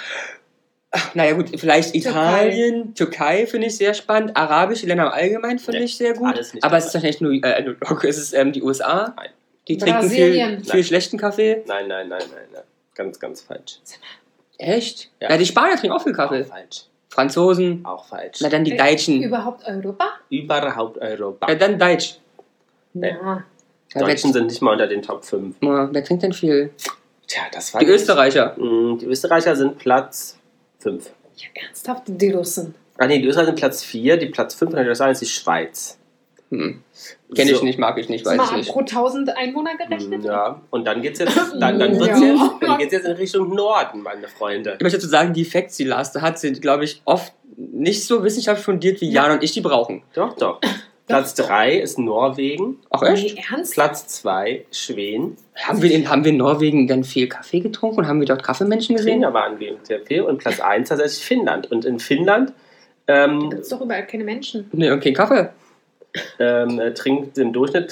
Naja gut, vielleicht Italien, Türkei finde ich sehr spannend, arabische Länder im Allgemeinen finde Nee, ich sehr gut, alles nicht aber es ist dabei. wahrscheinlich nur, es ist die USA, Nein. die trinken Brasilien. viel schlechten Kaffee. Nein. Ganz, ganz falsch. Echt? Ja. Ja, die Spanier trinken auch viel Auch Kaffee. falsch. Franzosen, Auch falsch. na dann die Deutschen. Überhaupt Europa? Überhaupt Europa. Ja, dann Deutsch. Nee. Ja. Ja, Deutschen sind nicht mal unter den Top 5. wer trinkt denn viel? Tja, das war Die Österreicher. Die Österreicher sind Platz 5. Ja, ernsthaft? Die Russen. Ah nee, die Österreicher sind Platz 4. Die Platz 5 kann ich sagen, ist die Schweiz. Kenn ich So. nicht, mag ich nicht, Ist weiß mal ich nicht. pro 1000 Einwohner gerechnet? Ja, und dann geht's jetzt, dann wird's Ja. dann geht's jetzt in Richtung Norden, meine Freunde. Ich möchte dazu sagen, die Facts, die Lars da hat, sind, glaube ich, oft nicht so wissenschaftlich fundiert, wie Ja. Jan und ich die brauchen. Doch. Platz 3 ist Norwegen. Ach echt? Nee, ernst? Platz 2 Schweden. Haben wir in Norwegen dann viel Kaffee getrunken und haben wir dort Kaffeemenschen gesehen? Trainer waren wir sehr viel. Und Platz 1 tatsächlich Finnland. Und in Finnland Da gibt es doch überall keine Menschen. Nee, und kein Kaffee. trinkt im Durchschnitt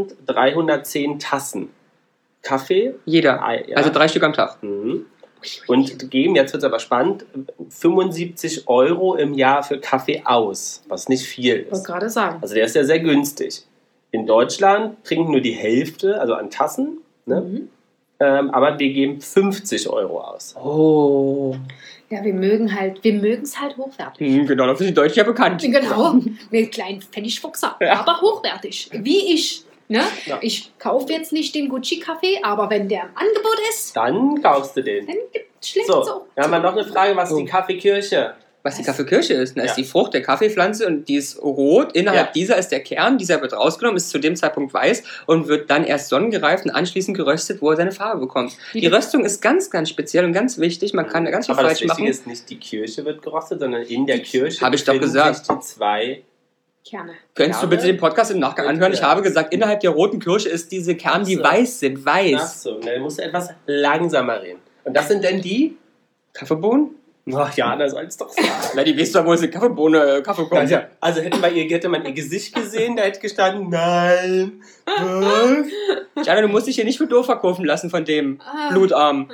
1310 Tassen Kaffee. Jeder. Ja. Also 3 Stück am Tag. Mhm. Und geben, jetzt wird es aber spannend, 75 € im Jahr für Kaffee aus, was nicht viel Ich wollte ist. gerade sagen. Also der ist ja sehr günstig. In Deutschland trinken nur die Hälfte, also an Tassen, ne? Mhm. Aber wir geben 50 € aus. Oh. Ja, wir mögen es halt hochwertig. Genau, das sind die Deutschen ja bekannt. Genau, mit kleinen Pfennigfuchser, Ja. aber hochwertig. Wie ich. Ne? Ja. Ich kaufe jetzt nicht den Gucci-Kaffee, aber wenn der im Angebot ist, Dann kaufst du den. dann schlägt So, es so. dann haben wir noch eine Frage, was ist die Kaffeekirche? Was die Kaffeekirsche ist, ne, Ja. ist die Frucht der Kaffeepflanze und die ist rot. Innerhalb Ja. dieser ist der Kern, dieser wird rausgenommen, ist zu dem Zeitpunkt weiß und wird dann erst sonnengereift und anschließend geröstet, wo er seine Farbe bekommt. Die Röstung ist ganz, ganz speziell und ganz wichtig. Man kann da ganz viel Aber das falsch Wichtige machen. ist nicht, die Kirche wird gerostet, sondern in der Kirche Hab ich doch befinden gesagt. sich die zwei. Kerne. Könntest du Kerne? bitte den Podcast im Nachgang anhören? Ich Ja. habe gesagt, innerhalb der roten Kirsche ist diese Kern, die Ach so. weiß sind. Ach Weiß. so, dann musst du etwas langsamer reden. Und das sind denn die? Kaffeebohnen? Ach ja, das soll's doch sagen. Na, die weißt doch, wo ist eine Kaffeebohne, Kaffee kommt. Also hätte man ihr Gesicht gesehen, da hätte gestanden, nein, was? Jana, du musst dich hier nicht für doof verkaufen lassen von dem Blutarm.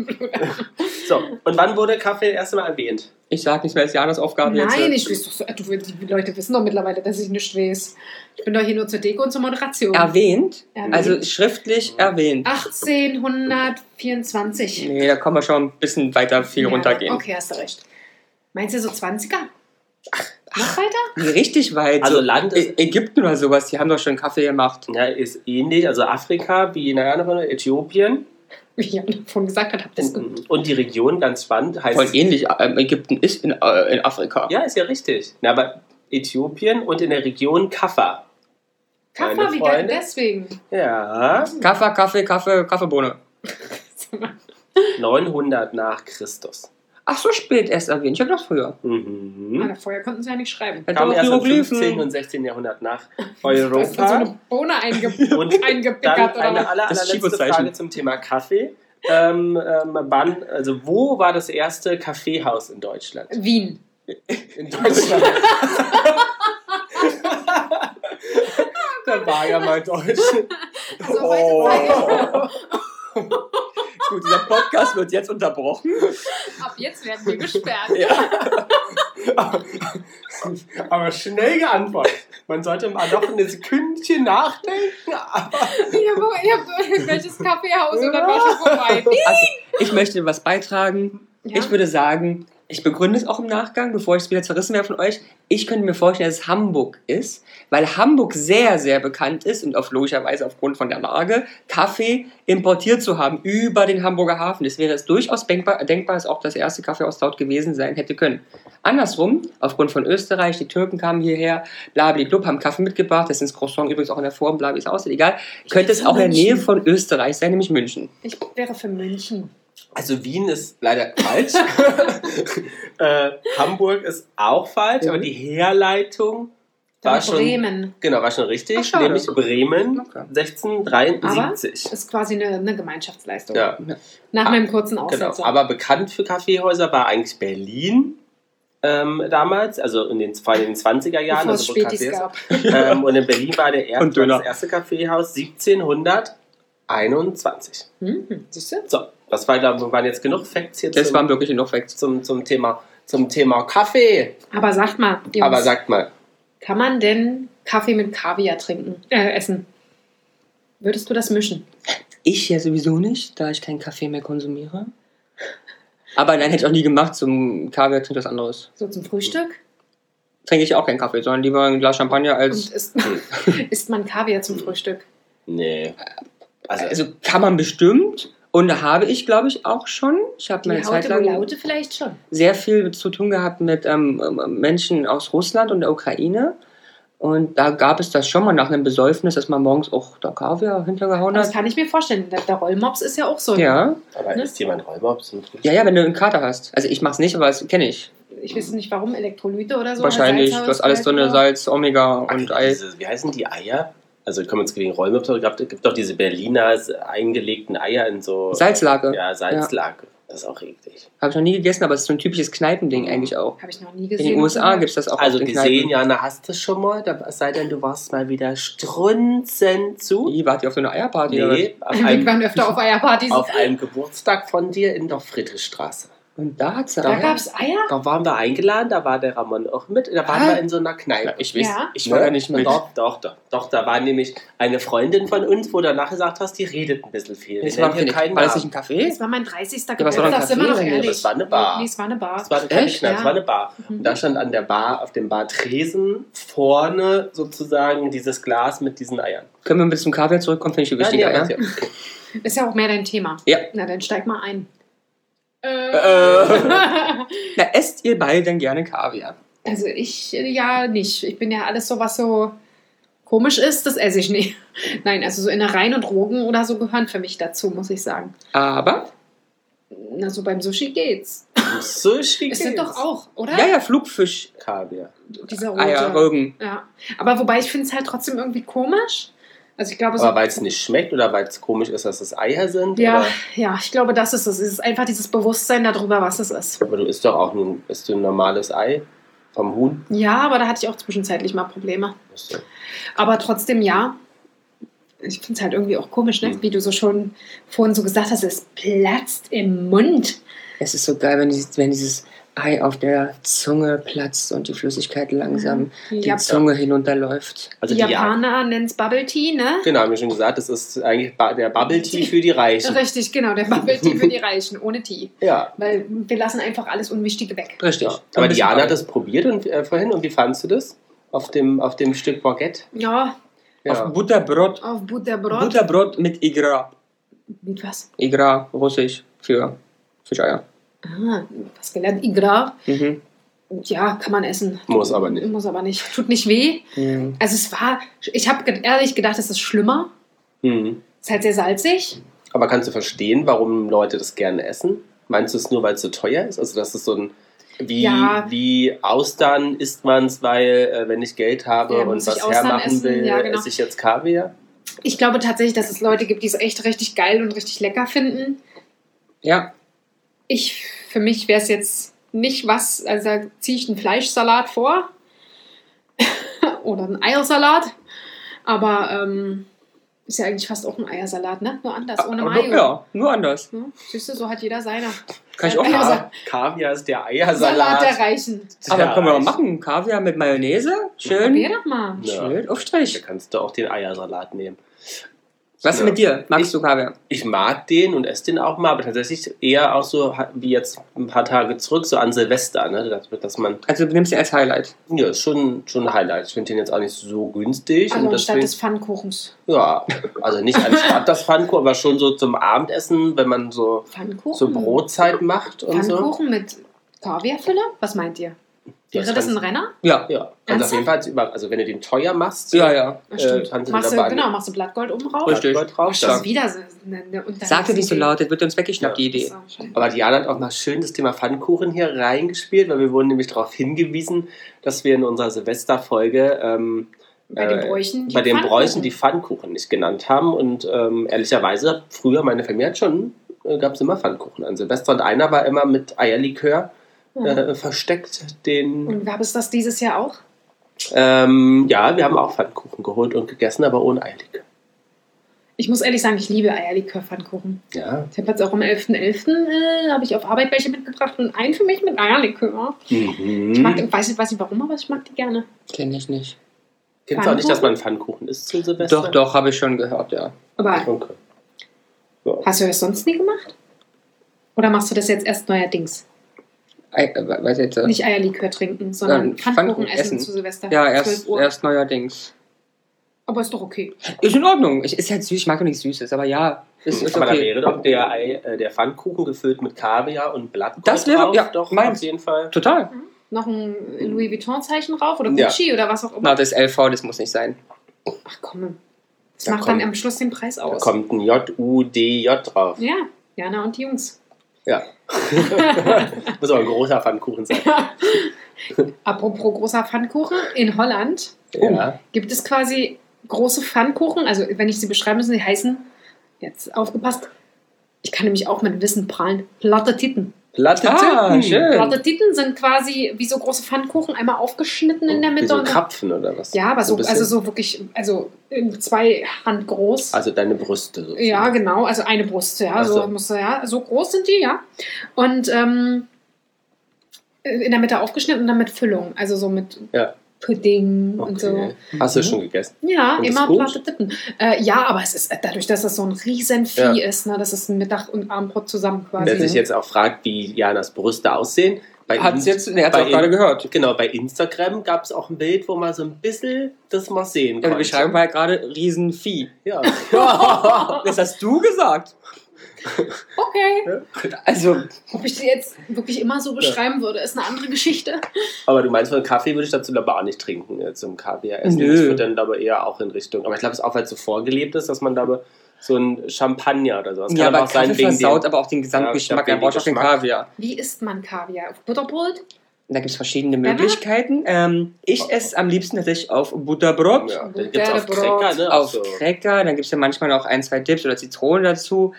So, und wann wurde Kaffee das erste Mal erwähnt? Ich sag nicht mehr, ist Janas Aufgabe jetzt. Nein, ich weiß doch so, die Leute wissen doch mittlerweile, dass ich nicht weiß. Ich bin doch hier nur zur Deko und zur Moderation. Erwähnt? Erwähnt. Also schriftlich erwähnt. 1824. Nee, da kann man schon ein bisschen weiter viel Ja, runtergehen. Okay, hast du recht. Meinst du so 20er? Noch weiter? Nee, richtig weit. Also So Land ist- Ägypten oder sowas, die haben doch schon Kaffee gemacht. Ja, ist ähnlich, also Afrika, wie Äthiopien. Wie Jan vorhin gesagt hat, habt ihr es gut. Und die Region, ganz spannend, heißt... Voll ähnlich. Ägypten ist in Afrika. Ja, ist ja richtig. Na, aber Äthiopien und in der Region Kaffa. Kaffer, Meine wie geil Freunde. deswegen? Ja, Kaffee, Kaffeebohne. 900 nach Christus. Ach, so spät erst erwähnt. Ich habe das früher. Ah, vorher konnten sie ja nicht schreiben. Kam erst im 15. und 16. Jahrhundert nach Europa. So eine Bohne Und eingepickert dann oder eine was? allerletzte Schieberzeichen. Frage zum Thema Kaffee. Wo war das erste Kaffeehaus in Deutschland? Wien. In Deutschland. Da war ja mal Deutsch. Also heute Gut, dieser Podcast wird jetzt unterbrochen. ab jetzt werden wir gesperrt. Aber schnell geantwortet. Man sollte mal noch eine Sekündchen nachdenken. Aber Ich hab welches Kaffeehaus und dann war schon vorbei. Okay, ich möchte was beitragen. Ja. Ich würde sagen, ich begründe es auch im Nachgang, bevor ich es wieder zerrissen werde von euch. Ich könnte mir vorstellen, dass es Hamburg ist, weil Hamburg sehr, sehr bekannt ist und auf logischerweise aufgrund von der Lage, Kaffee importiert zu haben über den Hamburger Hafen. Es wäre es durchaus denkbar, dass auch das erste Kaffeehaus dort gewesen sein hätte können. Andersrum, aufgrund von Österreich, die Türken kamen hierher, blablablub, haben Kaffee mitgebracht, das ist das Croissant übrigens auch in der Form, bla wie es aussieht, egal. Könnte es auch in der Nähe von Österreich sein, nämlich München. Ich wäre für München. also Wien ist leider falsch. Hamburg ist auch falsch, aber die Herleitung war schon, Bremen. genau, war schon richtig, Ach, schade. nämlich Bremen, Okay. 1673. Ist quasi eine Gemeinschaftsleistung. Ja, Nach meinem kurzen genau. Aussetzer. Aber bekannt für Kaffeehäuser war eigentlich Berlin damals, also vor allem in den 20er Jahren. Bevor es also wo Spätis Cafés- gab. Und in Berlin war Und Döner. das erste Kaffeehaus 1721. Siehst du? So, waren jetzt genug Facts hier Das waren wirklich noch Facts. zum Thema Kaffee. Aber sagt mal, Jungs, Aber sagt mal, kann man denn Kaffee mit Kaviar essen? Würdest du das mischen? Ich ja sowieso nicht, da ich keinen Kaffee mehr konsumiere. Aber nein, hätte ich auch nie gemacht. Zum Kaviar trinke ich was anderes. So zum Frühstück? Trinke ich auch keinen Kaffee, sondern lieber ein Glas Champagner Und als... isst man Kaviar zum Frühstück? nee. Also kann man bestimmt. Und da habe ich, glaube ich, auch schon. Ich habe Die meine Zeit Haute lang Laute vielleicht schon. sehr viel zu tun gehabt mit Menschen aus Russland und der Ukraine. Und da gab es das schon mal nach einem Besäufnis, dass man morgens auch da Kaviar hintergehauen Das hat. kann ich mir vorstellen. Der Rollmops ist ja auch so. Ja. Aber Ne? ist jemand Räumops zum Frühstück? Ja, wenn du einen Kater hast. Also ich mach's nicht, aber das kenne ich. Ich weiß nicht warum, Elektrolyte oder so. Wahrscheinlich. Du hast alles drin, Salz, Omega Okay, und Ei. wie heißen die Eier? Also ich komme jetzt gegen Räumops, aber es gibt doch diese Berliner eingelegten Eier in so... Salzlake. Ja, Salzlake. Das ist auch richtig. Habe ich noch nie gegessen, aber es ist so ein typisches Kneipending eigentlich auch. Habe ich noch nie In gesehen. den USA gibt es das auch Also auf den gesehen, Kneipen. Jana, hast du schon mal, es sei denn, du warst mal wieder strunzend zu. Wie, wart ihr auf so einer Eierparty? oder Nee, auf Wir einem, waren öfter auf Eierpartys. auf einem Geburtstag von dir in der Friedrichstraße. was? Und da hat's Da gab es Eier? Da waren wir eingeladen, da war der Ramon auch mit, da waren Ah. wir in so einer Kneipe. Ich weiß, Ja. ich war da nicht mit. Doch, da war nämlich eine Freundin von uns, wo du danach gesagt hast, die redet ein bisschen viel. Das Die war, nennt hier keinen war das nicht Namen. ein Café? Das war mein 30. was war Geburtstag, doch sind wir ein doch Café? ehrlich. Das war eine Bar. Nee, es war eine Bar. Das war keine Echt? Kneipe, das Ja. war eine Bar. Und da stand an der Bar, auf dem Bartresen vorne sozusagen dieses Glas mit diesen Eiern. Können wir ein bisschen zum Kaviar zurückkommen? Finde ich viel wichtiger, ja? ja. Ist ja auch mehr dein Thema. Ja. Na, dann steig mal ein. Na, esst ihr beide denn gerne Kaviar? Also ich ja nicht. Ich bin ja alles so, was so komisch ist, das esse ich nicht. Nein, also so Innereien und Rogen oder so gehören für mich dazu, muss ich sagen. Aber, Na, so beim Sushi geht's. Sushi Es sind doch auch, oder? ja, Flugfisch, Kaviar. Dieser rote. Eier, Roggen. Ja. Aber wobei ich finde es halt trotzdem irgendwie komisch. Also ich glaube so. Aber weil es nicht schmeckt oder weil es komisch ist, dass es Eier sind? Ja, Oder? ja, ich glaube, das ist es. Es ist einfach dieses Bewusstsein darüber, was es ist. Aber du isst doch auch ein normales Ei vom Huhn. Ja, aber da hatte ich auch zwischenzeitlich mal Probleme. Isst du. Aber trotzdem, ja. Ich finde es halt irgendwie auch komisch, ne? Wie du so schon vorhin so gesagt hast, es platzt im Mund. Es ist so geil, wenn dieses Ei auf der Zunge platzt und die Flüssigkeit langsam die Ja. Zunge hinunterläuft. Die Japaner nennen es Bubble Tea, ne? Genau, haben wir schon gesagt, das ist eigentlich der Bubble Tea für die Reichen. Richtig, genau, der Bubble Tea für die Reichen, ohne Tee. Ja. Weil wir lassen einfach alles Unwichtige weg. Richtig. Ja. Aber Diana hat das probiert vorhin und wie fandst du das? Auf dem Stück Baguette? Ja, Ja. Auf Butterbrot. auf Butterbrot. Butterbrot mit Igra. Mit was? Igra, russisch für Fischeier. Ah, was gelernt? Igra. Mhm. Ja, kann man essen. Muss aber nicht. Muss aber nicht. Tut nicht weh. Mhm. Also ich habe ehrlich gedacht, es ist schlimmer. Mhm. Ist halt sehr salzig. Aber kannst du verstehen, warum Leute das gerne essen? Meinst du es nur, weil es so teuer ist? Also das ist so ein... Ja. Wie Austern isst man es, weil wenn ich Geld habe Ja, und muss ich was Austern hermachen essen? will, Ja, genau. esse ich jetzt Kaviar? Ich glaube tatsächlich, dass es Leute gibt, die es echt richtig geil und richtig lecker finden. Ja. Für mich wäre es jetzt nicht was, also da ziehe ich einen Fleischsalat vor oder einen Eiersalat, aber ist ja eigentlich fast auch ein Eiersalat, ne? Nur anders, ohne Mayo. Ja, nur anders. Hm? Siehst du, so hat jeder seiner. Kann ich auch Eiersalat. machen. Kaviar ist der Salat Eiersalat. der Reichen. Aber können wir auch machen. Kaviar mit Mayonnaise. Schön. Probier doch mal. Ja. Schön Da Aufstrich. kannst du auch den Eiersalat nehmen. Was ist mit dir? Magst du Kaviar? Ich mag den und esse den auch mal, aber tatsächlich eher auch so wie jetzt ein paar Tage zurück, so an Silvester, ne? Dass man, Also du nimmst ihn als Highlight. ja, ist schon ein Highlight. Ich finde den jetzt auch nicht so günstig. Also und anstatt deswegen, des Pfannkuchens. ja, also nicht anstatt das Pfannkuchen, aber schon so zum Abendessen, wenn man so Pfannkuchen? Brotzeit macht und so. Pfannkuchen mit Kaviarfülle? Was meint ihr? Wäre Das das ein kannst- Renner? Ja. Ja, also auf jeden Fall, also wenn du den teuer machst, Ja, ja. Ach, stimmt. kannst du Machst den du, aber genau, machst du Blattgold oben drauf? Richtig. drauf. Das Ja. ist wieder so eine Sag dir nicht so laut, das wird uns weggeschnappt, die Idee. Aber Diana hat auch mal schön das Thema Pfannkuchen hier reingespielt, weil wir wurden nämlich darauf hingewiesen, dass wir in unserer Silvesterfolge Bei den Bräuchen bei den Bräuchen die Pfannkuchen nicht genannt haben. Und ehrlicherweise, früher, meine Familie hat schon, gab es immer Pfannkuchen an Silvester. Und einer war immer mit Eierlikör versteckt. Und gab es das dieses Jahr auch? Ja, wir haben auch Pfannkuchen geholt und gegessen, aber ohne Eierlikör. Ich muss ehrlich sagen, ich liebe Eierlikör-Pfannkuchen. Ja. Ich habe jetzt auch am 11.11. Habe ich auf Arbeit welche mitgebracht und einen für mich mit Eierlikör. Ich mag, weiß nicht warum, aber ich mag die gerne. Kenn ich nicht. Kennst du auch nicht, dass man Pfannkuchen isst zu Silvester? Doch, habe ich schon gehört, ja. Aber Okay. Ja. hast du das sonst nie gemacht? Oder machst du das jetzt erst neuerdings? Weiß jetzt, Nicht Eierlikör trinken, sondern Pfannkuchen essen zu Silvester. Ja, 12 Uhr. erst neuerdings. Aber ist doch okay. Ist in Ordnung. Ist halt süß, ich mag doch nichts Süßes, aber ja, ist Aber da okay. wäre doch der Pfannkuchen gefüllt mit Kaviar und Blattgold Das wäre- drauf, ja, doch meins. auf jeden Fall. Total. Noch ein Louis Vuitton-Zeichen drauf oder Ja. Gucci oder was auch immer. Na, das LV, das muss nicht sein. Ach komm. Das Da macht kommt- dann am Schluss den Preis Da aus. kommt ein J-U-D-J drauf. Ja, Jana und die Jungs. Ja. Muss aber ein großer Pfannkuchen sein. Apropos großer Pfannkuchen, in Holland Ja. gibt es quasi große Pfannkuchen. Also wenn ich sie beschreiben müssen, die heißen, jetzt aufgepasst, ich kann nämlich auch mit Wissen prahlen, platte Titten. Platte Ah, Titten. schön. Platte Titten sind quasi wie so große Pfannkuchen, einmal aufgeschnitten in der Wie Mitte. so und dann- Krapfen oder was? ja, aber so, ein bisschen? also so wirklich, also in 2 Hand groß. Also deine Brüste. sozusagen. Ja, genau, also eine Brust, ja, Ach so. so groß sind die, ja. Und in der Mitte aufgeschnitten und dann mit Füllung, also so mit Ja. Pudding Okay. und so. Hast du schon gegessen? Ja, Und ist immer gut? platte Titten. Ja, aber es ist dadurch, dass es so ein riesen Vieh Ja. ist, ne, das ist ein Mittag- und Abendbrot zusammen quasi. Wer sich jetzt auch fragt, wie Janas Brüste aussehen. Hat's jetzt, er hat bei auch gerade gehört. Genau, bei Instagram gab es auch ein Bild, wo man so ein bisschen das mal sehen Ja, die konnte. Beschreibung war ja gerade Riesenvieh. Ja. Das hast du gesagt. Okay. Also, Ob ich die jetzt wirklich immer so beschreiben würde, ist eine andere Geschichte. Aber du meinst, von Kaffee würde ich dazu aber auch nicht trinken, zum Kaviar essen. Nö. Das wird dann aber eher auch in Richtung. Aber ich glaube, es ist auch, weil es so vorgelebt ist, dass man da so ein Champagner oder sowas. ja, aber auch sein Kaffee wegen versaut dem- aber auch den Gesamtgeschmack. Ja, Er braucht auch den Geschmack. Kaviar. Wie isst man Kaviar? Auf Butterbrot? Da gibt es verschiedene Emma? Möglichkeiten. Ich esse am liebsten tatsächlich auf Butterbrot. Ja, dann gibt es auf Butterbrot. Cracker, ne? Auf so. Cracker, dann gibt es ja manchmal noch 1, 2 Dips oder Zitrone dazu.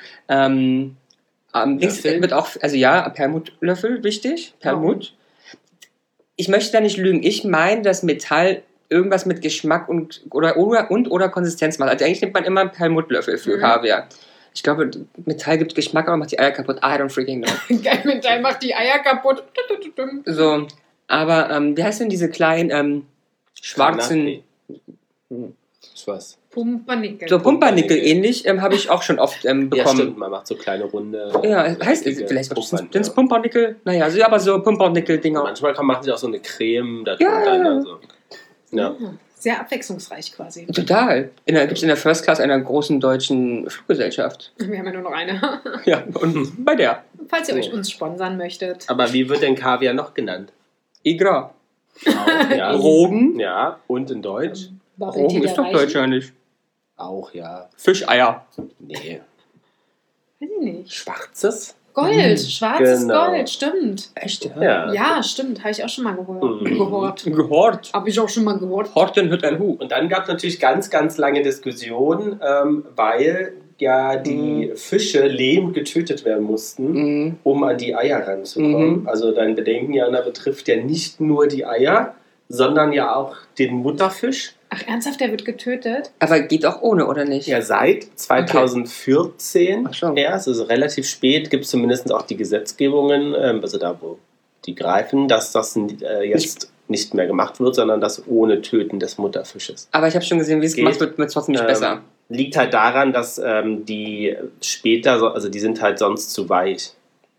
Links Löffel? wird auch, also ja, Perlmuttlöffel, wichtig. Perlmutt. Ich möchte da nicht lügen. Ich meine, dass Metall irgendwas mit Geschmack oder Konsistenz macht. Also eigentlich nimmt man immer einen Perlmuttlöffel für Mhm. Kaviar. Ich glaube, Metall gibt Geschmack, aber macht die Eier kaputt. I don't freaking know. Geil, Metall macht die Eier kaputt. So, aber wie heißt denn diese kleinen schwarzen, Ich weiß. Pumpernickel. so Pumpernickel ähnlich, habe ich auch schon oft Ja, bekommen. stimmt, man macht so kleine runde. Ja, heißt es vielleicht sind es Pumpernickel? Naja, so, aber so Pumpernickel-Dinger. Manchmal machen sie auch so eine Creme da Ja, drunter. ja. Ne, so. Ja. Sehr abwechslungsreich quasi. Total. Gibt es in der First Class einer großen deutschen Fluggesellschaft. Wir haben ja nur noch eine. Ja, und bei der. Falls ihr euch uns sponsern möchtet. Aber wie wird denn Kaviar noch genannt? Igra. Auch, ja. Rogen. Ja, und in Deutsch? Varieté Rogen der ist doch Reichen? Deutsch, ja nicht. Auch, ja. Fischeier. Weiß Nee. ich nicht. Schwarzes? Gold, schwarzes Genau. Gold, stimmt. Echt, ja? Ja. Ja, stimmt, habe ich auch schon mal gehört. Mhm. Gehort. Habe ich auch schon mal gehört. Horten hört ein Hu. Und dann gab es natürlich ganz, ganz lange Diskussionen, weil ja die Fische lebend getötet werden mussten, Mhm. um an die Eier ranzukommen. Mhm. Also dein Bedenken, Jana, betrifft ja nicht nur die Eier, sondern ja auch den Mutterfisch. Ach, ernsthaft, der wird getötet? Aber geht auch ohne, oder nicht? Ja, seit 2014 Ach so. erst, also relativ spät, gibt es zumindest auch die Gesetzgebungen, also da, wo die greifen, dass das jetzt nicht mehr gemacht wird, sondern das ohne Töten des Mutterfisches. Aber ich habe schon gesehen, wie es Geht. gemacht wird, wird es trotzdem nicht besser. Liegt halt daran, dass die später, also die sind halt sonst zu weich.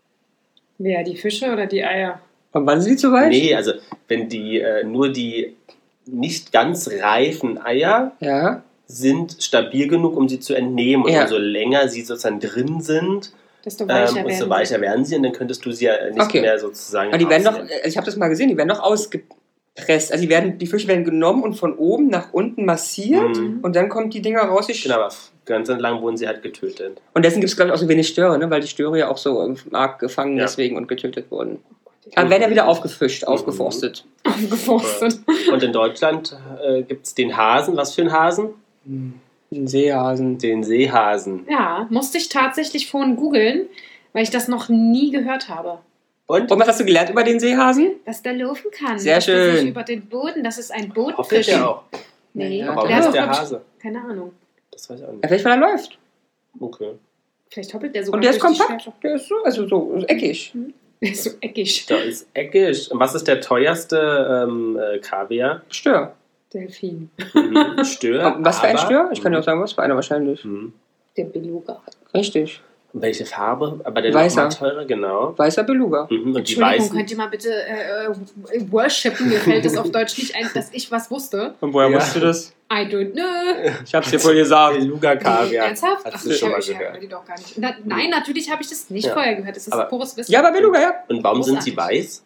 Wer, die Fische oder die Eier? Und wann sind die zu weit? Nee, also wenn die nur die nicht ganz reifen Eier Ja. sind stabil genug, um sie zu entnehmen. Und Ja. umso länger sie sozusagen drin sind, Desto weicher werden umso sie. weicher werden sie und dann könntest du sie ja nicht Okay. mehr sozusagen Aber die werden doch, rausnehmen. ich habe das mal gesehen, die werden doch ausgepresst. Also die Fische werden genommen und von oben nach unten massiert Mhm. und dann kommt die Dinger raus. Genau, aber ganz entlang wurden sie halt getötet. Und deswegen gibt es, glaube ich, auch so wenig Störe, ne? Weil die Störe ja auch so im Markt gefangen Ja. deswegen und getötet wurden. Aber werden ja wieder aufgefischt, aufgeforstet. Aufgeforstet. Und in Deutschland gibt es den Hasen. Was für ein Hasen? Den Seehasen. Den Seehasen. Ja, musste ich tatsächlich vorhin googeln, weil ich das noch nie gehört habe. Und? Und was hast du gelernt über den Seehasen? Dass der laufen kann. Sehr dass der sich schön. über den Boden, das ist ein Hoffentlich Bodenfisch. der auch. Nee, Ja, Warum der ist hat der doch, glaub ich, Hase? keine Ahnung. Das weiß ich auch Ja, nicht. vielleicht, weil er läuft. Okay. Vielleicht hoppelt der sogar. Und der ist durch die kompakt. Schwerkraft. Der ist so, also so eckig. Der ist so eckig. Da ist eckig. Und was ist der teuerste Kaviar? Stör. Delfin. Stör. Was für ein aber- Stör? Ich kann dir auch sagen, was für einer wahrscheinlich. Mhm. Der Beluga. Richtig. Und welche Farbe? Aber der Weißer. noch mal teurer, genau. Weißer Beluga. Mhm. Und die Entschuldigung, weißen. könnt ihr mal bitte worshipen? Mir fällt es auf Deutsch nicht ein, dass ich was wusste. Und woher Ja. wusstest du das? I don't know. Ich hab's dir wohl gesagt. Beluga Kaviar. Ernsthaft? Hast Ach, du schon mal ich höre gehört? die doch gar nicht. Nein, natürlich habe ich das nicht Ja. vorher gehört. Das ist Aber- pures Wissen. Ja, aber Beluga, ja. Und warum sind sie Großartig. weiß?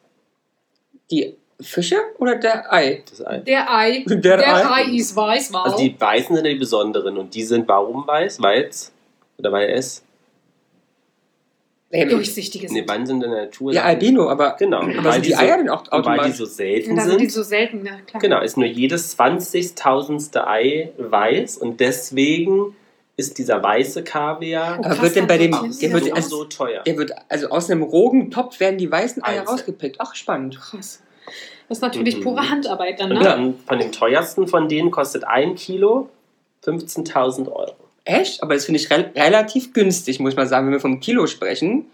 Die Fische oder der Ei? Das Ei. Der Ei. Der Ei. Ei ist weiß, wow. Also die Weißen sind ja die besonderen. Und die sind warum weiß? Weil's? Oder weil es? Durchsichtige sind. Nee, wann sind in der Natur? Ja, Albino, aber, Genau. aber sind die Eier denn auch und weil die automatisch? so selten Da sind die sind. so selten, ja klar. Genau, ist nur jedes 20.000ste Ei weiß. Und deswegen ist dieser weiße Kaviar Oh, Aber krass, wird denn bei dem- dann der wird ja also- so teuer. Der wird, also aus einem rogen Topf werden die weißen Eier Einzeln. rausgepickt. Ach, spannend. krass. Das ist natürlich Mhm. pure Handarbeit dann, Und ne? dann von den teuersten von denen kostet 1 Kilo 15.000 Euro. Echt? Aber das finde ich relativ günstig, muss man sagen, wenn wir vom Kilo sprechen.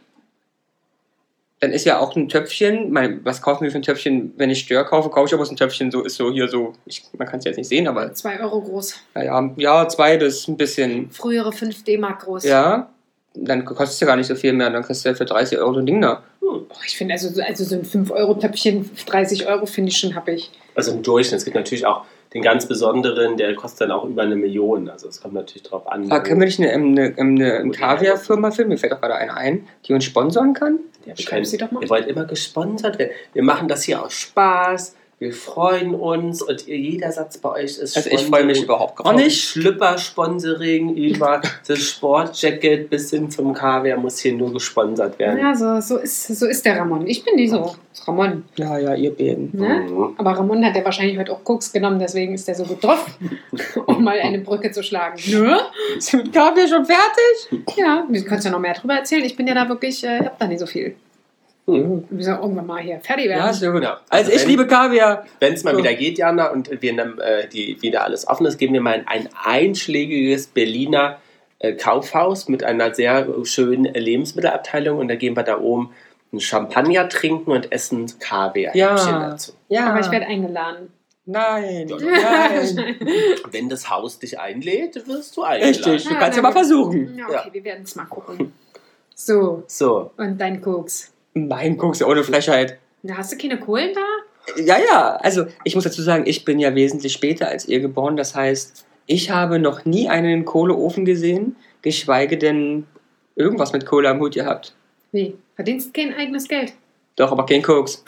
Dann ist ja auch ein Töpfchen, was kaufen wir für ein Töpfchen, wenn ich Stör kaufe, kaufe ich aber so ein Töpfchen, so ist so hier so, man kann es jetzt nicht sehen, aber 2 Euro groß. ja, 2 bis ein bisschen, Frühere 5 D-Mark groß. ja, dann kostet es ja gar nicht so viel mehr, dann kriegst du ja für 30 Euro so ein Ding da. Oh, ich finde, also so ein 5-Euro-Töpfchen, 30 Euro finde ich schon happig. Also im Durchschnitt. Es gibt natürlich auch den ganz besonderen, der kostet dann auch über 1 Million. Also es kommt natürlich drauf an. Aber können wir nicht eine Kaviar-Firma finden? Mir fällt doch gerade eine ein, die uns sponsoren kann? Ja, Schreib sie doch mal. Ihr wollt immer gesponsert werden. Wir machen das hier aus Spaß. Wir freuen uns und jeder Satz bei euch ist Also ich freue mich überhaupt gar Vom nicht. Schlüpper-Sponsoring über das Sportjacket bis hin zum Kaviar muss hier nur gesponsert werden. Ja, so ist der Ramon. Ich bin nicht so. Das ist Ramon. Ja, ihr beiden. Ne? Mhm. Aber Ramon hat ja wahrscheinlich heute auch Koks genommen, deswegen ist der so gut drauf, um mal eine Brücke zu schlagen. Ne? Ist mit Kaviar schon fertig? Ja, du kannst ja noch mehr drüber erzählen. Ich bin ja da wirklich, ich hab da nicht so viel. Mhm. Wir sollen irgendwann mal hier fertig werden. Ja, sehr gut. Ja. Also ich wenn- liebe Kaviar. Wenn es mal So. wieder geht, Jana, und wir wieder alles offen ist, gehen wir mal in ein einschlägiges Berliner Kaufhaus mit einer sehr schönen Lebensmittelabteilung und da gehen wir da oben einen Champagner trinken und essen Kaviar Ja. dazu. Ja. Aber ich werde eingeladen. Nein. Ja. Nein. Wenn das Haus dich einlädt, wirst du eingeladen. Richtig. Du Ja, kannst ja na mal gut. versuchen. Ja, okay, Ja. wir werden es mal gucken. So, So, und dein Koks. Nein, guck's ja ohne Frechheit. Na, hast du keine Kohlen da? Ja, also ich muss dazu sagen, ich bin ja wesentlich später als ihr geboren. Das heißt, ich habe noch nie einen Kohleofen gesehen, geschweige denn irgendwas mit Kohle am Hut gehabt. Wie? Verdienst kein eigenes Geld? Doch, aber kein Koks.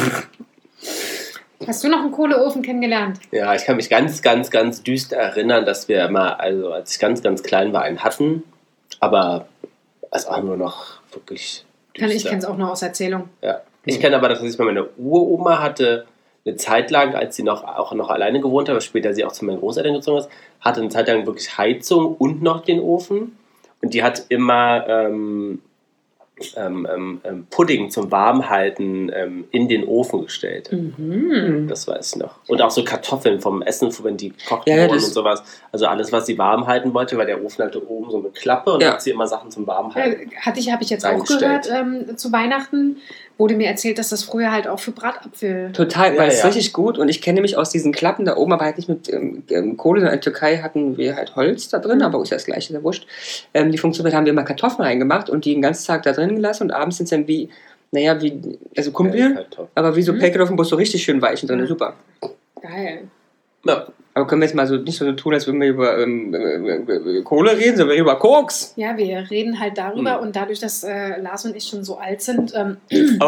Hast du noch einen Kohleofen kennengelernt? ja, ich kann mich ganz, ganz, ganz düster erinnern, dass wir mal, also als ich ganz, ganz klein war, einen hatten, aber es auch nur noch wirklich Ich kenne es auch nur aus Erzählung. Ja. Ich kenne aber, dass ich bei meiner Uroma hatte, eine Zeit lang, als sie noch alleine gewohnt hat, aber später sie auch zu meinen Großeltern gezogen ist, hatte eine Zeit lang wirklich Heizung und noch den Ofen. Und die hat immer Pudding zum Warmhalten in den Ofen gestellt. Das weiß ich noch. Und auch so Kartoffeln vom Essen, wenn die kochten wurden und sowas. Also alles, was sie warm halten wollte, weil der Ofen hatte oben so eine Klappe und da hat sie immer Sachen zum Warmhalten. Habe ich jetzt auch gehört zu Weihnachten. Wurde mir erzählt, dass das früher halt auch für Bratapfel... Total, weil es ist richtig gut. Und ich kenne nämlich aus diesen Klappen da oben, aber halt nicht mit Kohle, sondern in der Türkei hatten wir halt Holz da drin, aber ist ja das Gleiche, ist ja wurscht. Die Funktion haben wir mal Kartoffeln reingemacht und die den ganzen Tag da drin gelassen und abends sind es dann also Kumpel, aber wie so Pellkartoffeln, so richtig schön weich und drin, super. Geil. Ja. Aber können wir jetzt mal nicht so tun, als würden wir über Kohle reden, sondern über Koks? Ja, wir reden halt darüber und dadurch, dass Lars und ich schon so alt sind und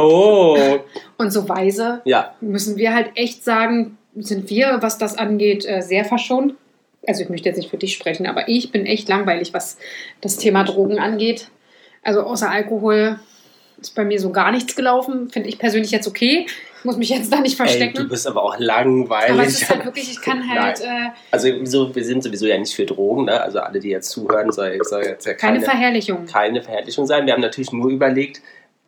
so weise, müssen wir halt echt sagen, sind wir, was das angeht, sehr verschont. Also ich möchte jetzt nicht für dich sprechen, aber ich bin echt langweilig, was das Thema Drogen angeht. Also außer Alkohol ist bei mir so gar nichts gelaufen. Finde ich persönlich jetzt okay. Ich muss mich jetzt da nicht verstecken. Ey, du bist aber auch langweilig. Aber es ist halt wirklich, ich kann halt... Also wir sind sowieso ja nicht für Drogen, ne? Also alle, die jetzt zuhören, soll jetzt ja keine Verherrlichung. Keine Verherrlichung sein. Wir haben natürlich nur überlegt,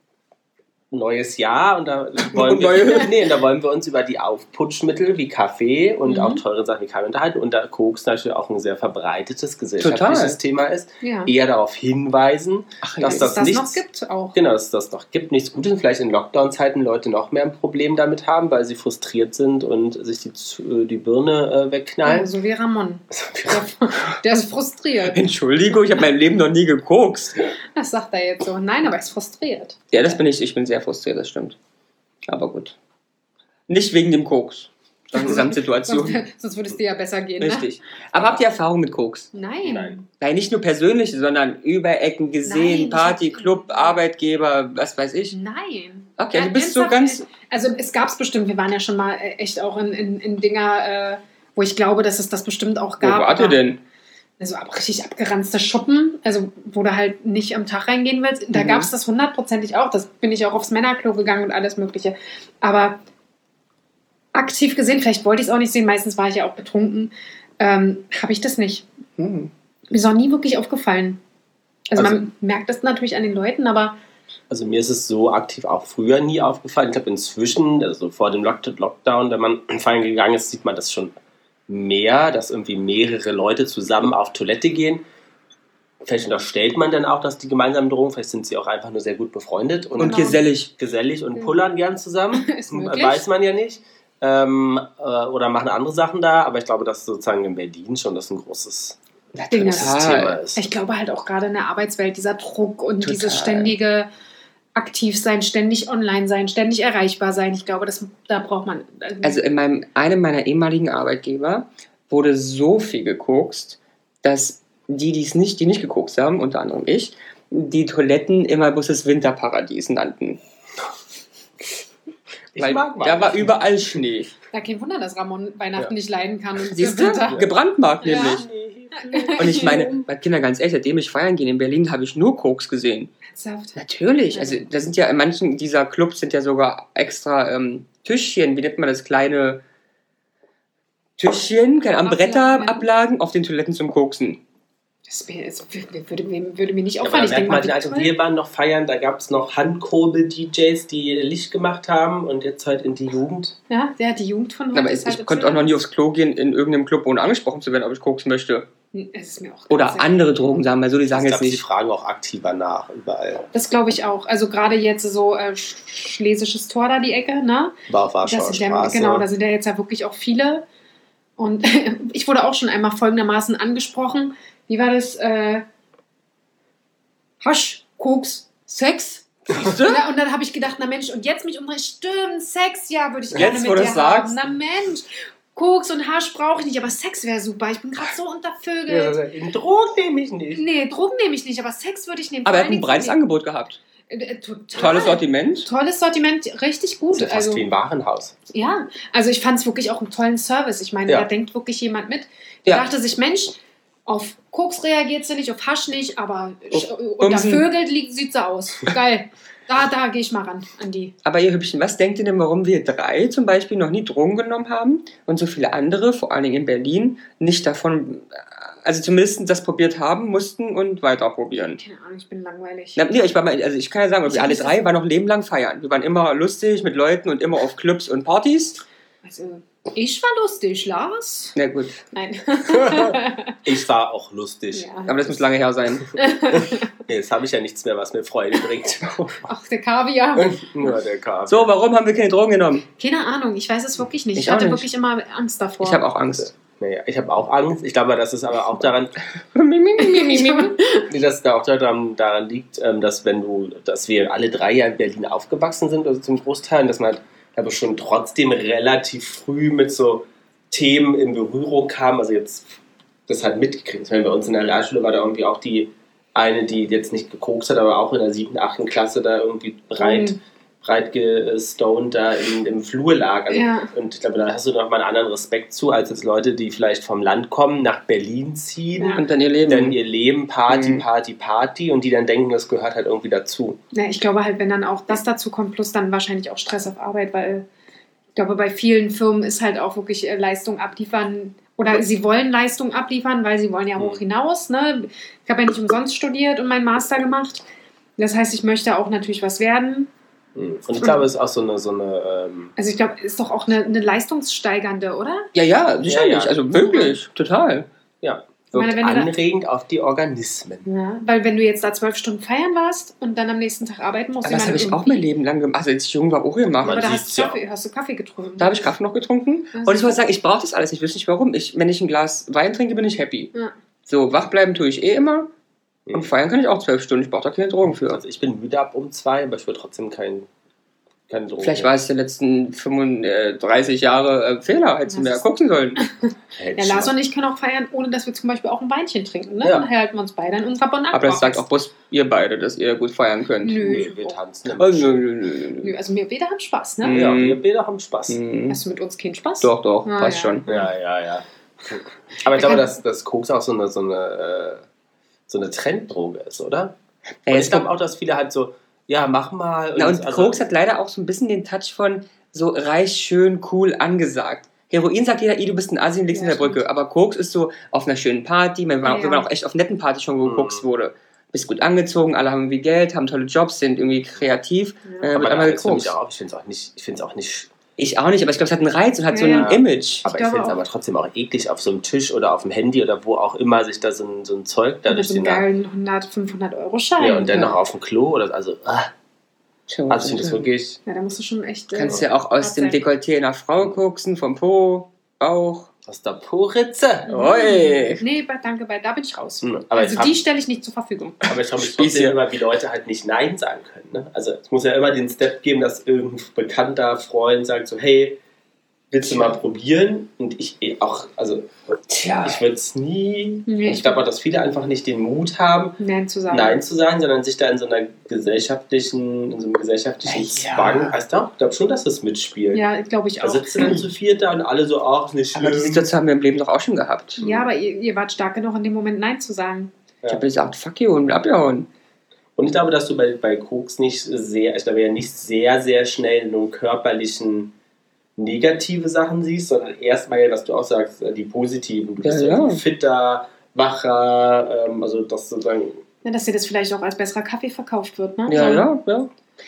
neues Jahr und da wollen wir uns über die Aufputschmittel wie Kaffee und auch teure Sachen wie Kaffee unterhalten und da Koks natürlich auch ein sehr verbreitetes gesellschaftliches Thema ist. Ja. Eher darauf hinweisen, dass das noch gibt auch. Genau, dass es das noch gibt. Nichts Gutes. Vielleicht in Lockdown-Zeiten Leute noch mehr ein Problem damit haben, weil sie frustriert sind und sich die Birne wegknallen. Ja, so wie Ramon. Der ist frustriert. Entschuldigung, ich habe mein Leben noch nie gekokst. Das sagt er jetzt so. Nein, aber er ist frustriert. Ja, das bin ich. Ich bin sehr frustriert, das stimmt. Aber gut. Nicht wegen dem Koks. Das ist eine Gesamtsituation. Sonst würde es dir ja besser gehen. Richtig. Ne? Aber habt ihr Erfahrung mit Koks? Nein. Nein, nicht nur persönlich, sondern über Ecken gesehen, Party, Club, Arbeitgeber, was weiß ich. Nein. Okay, ja, du bist so ganz... Also es gab es bestimmt, wir waren ja schon mal echt auch in Dinger, wo ich glaube, dass es das bestimmt auch gab. Wo wart ihr denn? Also richtig abgeranzte Schuppen, also wo du halt nicht am Tag reingehen willst. Da gab es das 100%ig auch. Das bin ich auch aufs Männerklo gegangen und alles Mögliche. Aber aktiv gesehen, vielleicht wollte ich es auch nicht sehen, meistens war ich ja auch betrunken, habe ich das nicht. Mir ist auch nie wirklich aufgefallen. Also man merkt das natürlich an den Leuten, aber... Also mir ist es so aktiv auch früher nie aufgefallen. Ich glaube inzwischen, also vor dem Lockdown, wenn man feiern gegangen ist, sieht man das schon mehr, dass irgendwie mehrere Leute zusammen auf Toilette gehen. Vielleicht unterstellt man dann auch, dass die gemeinsamen Drogen, vielleicht sind sie auch einfach nur sehr gut befreundet. Und gesellig. Gesellig und pullern gern zusammen. Weiß man ja nicht. Oder machen andere Sachen da. Aber ich glaube, dass sozusagen in Berlin schon das ein großes Thema ist. Ich glaube halt auch gerade in der Arbeitswelt, dieser Druck und dieses ständige aktiv sein, ständig online sein, ständig erreichbar sein. Ich glaube, da braucht man... Also in einem meiner ehemaligen Arbeitgeber wurde so viel gekokst, dass die nicht gekokst haben, unter anderem ich, die Toiletten immer bloß das Winterparadies nannten. Weil da war überall Schnee. Ja, kein Wunder, dass Ramon Weihnachten nicht leiden kann. Siehst du? Gebrandmarkt nämlich. Und ich meine, Kinder, ganz ehrlich, seitdem ich feiern gehe in Berlin, habe ich nur Koks gesehen. Ernsthaft? Natürlich. Also da sind ja in manchen dieser Clubs sind ja sogar extra Tischchen, wie nennt man das, kleine Tischchen, Bretterablagen auf den Toiletten zum Koksen. Das würde mir nicht auffallen. Ich denke mal, also wir waren noch feiern, da gab es noch Handkurbel-DJs, die Licht gemacht haben und jetzt halt in die Jugend. Ja, die Jugend von heute. Aber ich konnte auch noch nie aufs Klo gehen in irgendeinem Club, ohne angesprochen zu werden, ob ich koksen möchte. Es ist mir auch oder andere Drogen, sagen wir so, die sagen jetzt nicht. Die fragen auch aktiver nach, überall. Das glaube ich auch. Also gerade jetzt so Schlesisches Tor da die Ecke, ne? Warschauer Straße. Genau, da sind ja jetzt ja wirklich auch viele. Und ich wurde auch schon einmal folgendermaßen angesprochen. Wie war das? Hasch, Koks, Sex? Ja, und dann habe ich gedacht, na Mensch, und jetzt mich umdrehen, stimmt, Sex, ja, würde ich gerne jetzt, mit dir haben. Sagst. Na Mensch, Koks und Hasch brauche ich nicht, aber Sex wäre super. Ich bin gerade so untervögelt. Ja, Drogen nehme ich nicht. Nee, Drogen nehme ich nicht, aber Sex würde ich nehmen. Aber er hat ein breites Angebot gehabt. Total. Tolles Sortiment. Tolles Sortiment, richtig gut. Das ist fast wie ein Warenhaus. Ja, also ich fand es wirklich auch einen tollen Service. Ich meine, da denkt wirklich jemand mit. Der dachte sich, Mensch, auf Koks reagiert sie nicht, auf Hasch nicht, aber unter Vögel sieht sie aus. Geil. Da gehe ich mal ran an die. Aber ihr Hübschen, was denkt ihr denn, warum wir 3 zum Beispiel noch nie Drogen genommen haben und so viele andere, vor allen Dingen in Berlin, nicht davon, also zumindest das probiert haben mussten und weiter probieren? Keine Ahnung, ich bin langweilig. Nee, ich kann ja sagen, wir alle 3 waren noch ein Leben lang feiern. Wir waren immer lustig mit Leuten und immer auf Clubs und Partys. Also, ich war lustig, Lars. Na gut, Nein. Ich war auch lustig. Ja. aber das muss lange her sein. Nee, jetzt habe ich ja nichts mehr, was mir Freude bringt. Ach, der Kaviar. Nur der Kaffee. So, warum haben wir keine Drogen genommen? Keine Ahnung, ich weiß es wirklich nicht. Ich Ich hatte auch nicht. wirklich immer Angst davor. Ich habe auch Angst. Naja, ich habe auch Angst. Ich glaube, das ist aber auch daran, Ich dass da auch daran liegt, dass wir alle 3 ja in Berlin aufgewachsen sind, also zum Großteil, dass man halt aber schon trotzdem relativ früh mit so Themen in Berührung kam. Also jetzt das halt mitgekriegt. Ich meine, bei uns in der Realschule war da irgendwie auch die eine, die jetzt nicht gekokst hat, aber auch in der 7., 8. Klasse da irgendwie breit gestoned da im Flur lag. Also, Ja. und ich glaube, da hast du noch mal einen anderen Respekt zu, als jetzt Leute, die vielleicht vom Land kommen, nach Berlin ziehen, Ja. Und dann ihr Leben. dann ihr Leben Party, Mhm. Party, Party und die dann denken, das gehört halt irgendwie dazu. Ja, ich glaube halt, wenn dann auch das dazu kommt, plus dann wahrscheinlich auch Stress auf Arbeit, weil ich glaube, bei vielen Firmen ist halt auch wirklich Leistung abliefern oder sie wollen Leistung abliefern, weil sie wollen ja hoch hinaus. Ne? Ich habe ja nicht umsonst studiert und meinen Master gemacht. Das heißt, ich möchte auch natürlich was werden. Und ich glaube, es ist auch so eine Also ich glaube, ist doch auch eine leistungssteigernde, oder? Ja, sicherlich. Ja. Also wirklich, total. ja, Ich meine, wirkt wenn du da- anregend auf die Organismen. Ja, weil wenn du jetzt da 12 Stunden feiern warst und dann am nächsten Tag arbeiten musst, Aber das habe ich auch mein Leben lang gemacht. Also als ich jung war, auch gemacht. Aber da Man hast sieht's du, ja Kaffee getrunken. Da habe ich Kaffee noch getrunken. Also Und ich muss sagen, ich brauche das alles. Ich weiß nicht warum. Wenn ich ein Glas Wein trinke, bin ich happy. Ja. So, wach bleiben tue ich immer. Und feiern kann ich auch 12 Stunden. Ich brauche da keine Drogen für. Also ich bin müde ab um 2, aber ich will trotzdem keine Drogen. Vielleicht war es die letzten 35 Jahre Fehler. Hätte sie Das mehr ist- gucken sollen. Ja, Lars und ich können auch feiern, ohne dass wir zum Beispiel auch ein Weinchen trinken. Ne? Ja. Dann halten wir uns beide in unserer Bonacqua. Aber das sagt auch bloß ihr beide, dass ihr gut feiern könnt. Nö. Nee, wir tanzen. Oh, nö. Nö, also wir beide haben Spaß, ne? Mhm. Ja, wir beide haben Spaß. Mhm. Hast du mit uns keinen Spaß? Doch, Ah, passt ja. schon. Ja. Aber ich glaube, dass Koks auch so eine Trenddroge ist, oder? Ja, Und jetzt ich glaube auch, dass viele halt so, ja, mach mal. Na, und Koks hat leider auch so ein bisschen den Touch von so reich, schön, cool angesagt. Heroin sagt jeder, du bist ein Assi und liegst Ja, in der Brücke. Aber Koks ist so auf einer schönen Party, wenn man auch echt auf netten Partys schon gekokst wurde. Bist gut angezogen, alle haben irgendwie Geld, haben tolle Jobs, sind irgendwie kreativ. Ja. Wird aber einmal das für mich gekokst. auch, ich finde es auch nicht. Ich auch nicht, aber ich glaube, es hat einen Reiz und hat so Ja. ein Image. Aber ich glaube finde es auch. aber trotzdem auch eklig, auf so einem Tisch oder auf dem Handy oder wo auch immer sich da so ein Zeug da Mit durch so einem die Nase. geilen 100, 500 Euro Schein. Ja, und dann noch auf dem Klo oder also. Schon. Also ich finde das wirklich. Ja, da musst du schon echt. Kannst ja auch aus dem Dekolleté einer Frau koksen, vom Po, Bauch. Aus der Po-Ritze. Oi! Nee, danke, da bin ich raus. Aber Also ich die stelle ich nicht zur Verfügung. Aber ich frage mich Spieß trotzdem hier. immer, wie Leute halt nicht Nein sagen können. Ne? Also es muss ja immer den Step geben, dass irgendein bekannter Freund sagt so, hey, willst du mal probieren? Und ich auch, also Tja. ich würde es nie, Nee, ich glaube auch, dass viele einfach nicht den Mut haben, Nein zu sagen. Nein zu sagen, sondern sich da in so einem gesellschaftlichen Ja. Zwang, weißt du, ich glaube schon, dass das mitspielt. Ja, glaube ich Da auch. sitzen dann zu viert da und alle so, ach, ist nicht schlimm. Aber die Situation haben wir im Leben doch auch schon gehabt. Ja, aber ihr wart stark genug in dem Moment Nein zu sagen. Ich habe gesagt, fuck you und abgehauen. Und ich glaube, dass du bei Koks nicht sehr, ich glaube ja nicht sehr, sehr schnell nur körperlichen negative Sachen siehst, sondern erstmal, dass du auch sagst, die positiven. Du bist Ja, irgendwie ja. fitter, wacher, also dass sozusagen. Ja, dass dir das vielleicht auch als besserer Kaffee verkauft wird, ne? Ja.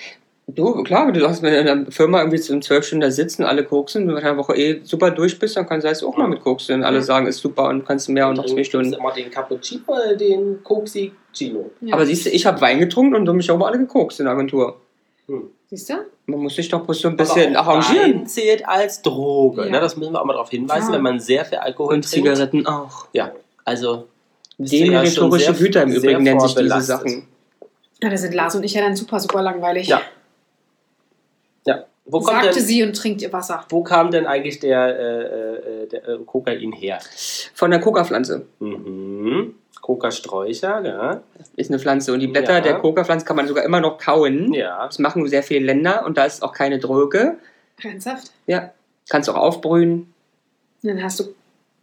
Du, klar, du sagst, wenn du in einer Firma irgendwie so 12 Stunden da sitzen, alle koksen, wenn du in einer Woche super durch bist, dann kannst du auch mal mit koksen. Und alle sagen, ist super und kannst mehr und noch 2 Stunden. Immer den Cappuccino oder den Koksicino. Ja. Aber siehst du, ich habe Wein getrunken und mich auch alle gekokst in der Agentur. Siehst du? Man muss sich doch bloß so ein bisschen Aber auch arrangieren. Wein zählt als Droge. Ja. Ne? Das müssen wir auch mal darauf hinweisen, Ja. wenn man sehr viel Alkohol Und trinkt. Zigaretten auch. Ja, also Demeritorische schon sehr- Güter im sehr Übrigen nennen sich diese vorbelastet. Sachen. Ja, da sind Lars und ich ja dann super, super langweilig. Ja. Ja. Sagte sie und trinkt ihr Wasser. Wo kam denn eigentlich der Kokain her? Von der Coca-Pflanze. Mhm. Kokasträucher, ja. Ist eine Pflanze. Und die Blätter Ja. der Coca-Pflanze kann man sogar immer noch kauen. Ja. Das machen sehr viele Länder und da ist auch keine Droge. Ernsthaft? Ja. Kannst auch aufbrühen. Dann hast du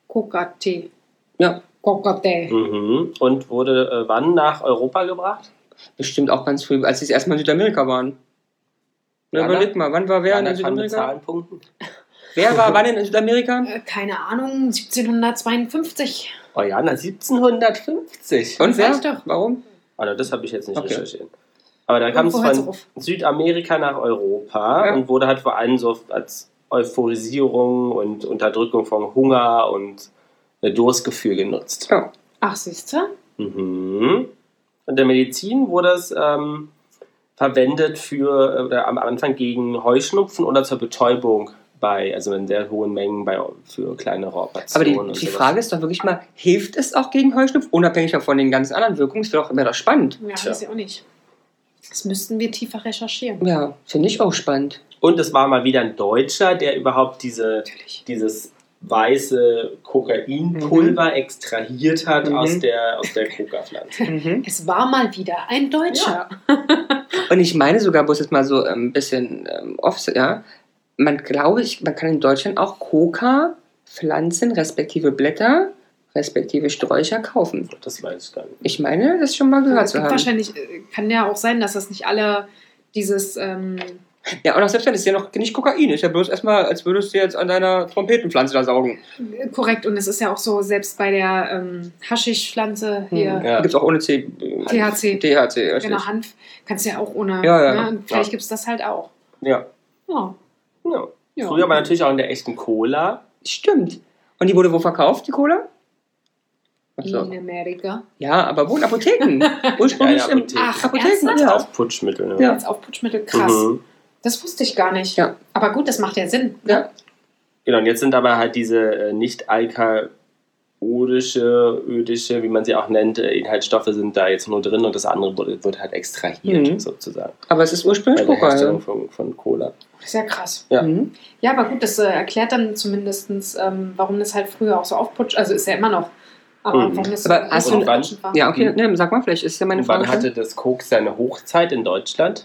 Coca-Tee. Ja. Coca-Tee. Mhm. Und wurde wann nach Europa gebracht? Bestimmt auch ganz früh, als sie erstmal in Südamerika waren. Na, Jana? überleg mal, wann war wer Jana in kann mit Südamerika? Zahlenpunkten. Wer war wann in Südamerika? Keine Ahnung, 1752. Oh ja, 1750. Und Das wer? reicht doch. Warum? Also das habe ich jetzt nicht Okay. recherchiert. Aber dann kam es Irgendwo hört's von auf. Südamerika nach Europa Ja. und wurde halt vor allem so als Euphorisierung und Unterdrückung von Hunger und Durstgefühl genutzt. Ja. Ach, siehst du? Mhm. In der Medizin wurde es verwendet oder am Anfang gegen Heuschnupfen oder zur Betäubung also in sehr hohen Mengen für kleinere Aber Operationen. und die sowas. Frage ist doch wirklich mal, hilft es auch gegen Heuschnupfen, unabhängig von den ganzen anderen Wirkungen? Das wäre doch immer doch spannend. Ja, Tja. weiß ich auch nicht. Das müssten wir tiefer recherchieren. Ja, finde ich auch spannend. Und es war mal wieder ein Deutscher, der überhaupt dieses weiße Kokainpulver extrahiert hat Mhm. aus der Coca-Pflanze. Mhm. Es war mal wieder ein Deutscher. Und ich meine sogar, bloß jetzt mal so ein bisschen offset, ja, man kann in Deutschland auch Coca-Pflanzen, respektive Blätter, respektive Sträucher kaufen. Das weiß ich gar nicht. Ich meine, das schon mal gehört Es zu gibt haben. wahrscheinlich, kann ja auch sein, dass das nicht alle dieses, Ja, und auch selbst wenn es ja noch nicht Kokain ist, ja bloß erstmal, als würdest du jetzt an deiner Trompetenpflanze da saugen. korrekt, und es ist ja auch so, selbst bei der Haschischpflanze hier, Ja. Gibt es auch ohne THC, THC, richtig. genau, Hanf, kannst du ja auch ohne, Ja, ja. ne? Und vielleicht Ja. gibt es das halt auch. Ja. Ja. Ja. Ja. Früher war natürlich auch in der echten Cola. Stimmt. Und die wurde wo verkauft, die Cola? Ach so. In Amerika. Ja, aber wo in Apotheken? Ursprünglich Ja, im Apotheken. Ach, Apotheken, ernsthaft? ja. Auf Putschmittel. Ne? Ja. Als Aufputschmittel, krass. Mhm. Das wusste ich gar nicht. Ja. Aber gut, das macht ja Sinn. Ne? Ja. Genau, und jetzt sind aber halt diese nicht ödische, wie man sie auch nennt, Inhaltsstoffe sind da jetzt nur drin und das andere wird halt extrahiert, Mhm. sozusagen. Aber es ist Bei ursprünglich der Coca. Ja. Herstellung von Cola. Das ist ja krass. Ja. Mhm. Ja, aber gut, das erklärt dann zumindest, warum das halt früher auch so aufputscht. Also ist ja immer noch. Aber Mhm. warum das Aber so hast du- aufputschend war. Ja, okay, ne, sag mal, vielleicht ist ja meine Und wann Frage. hatte das Koks seine Hochzeit in Deutschland?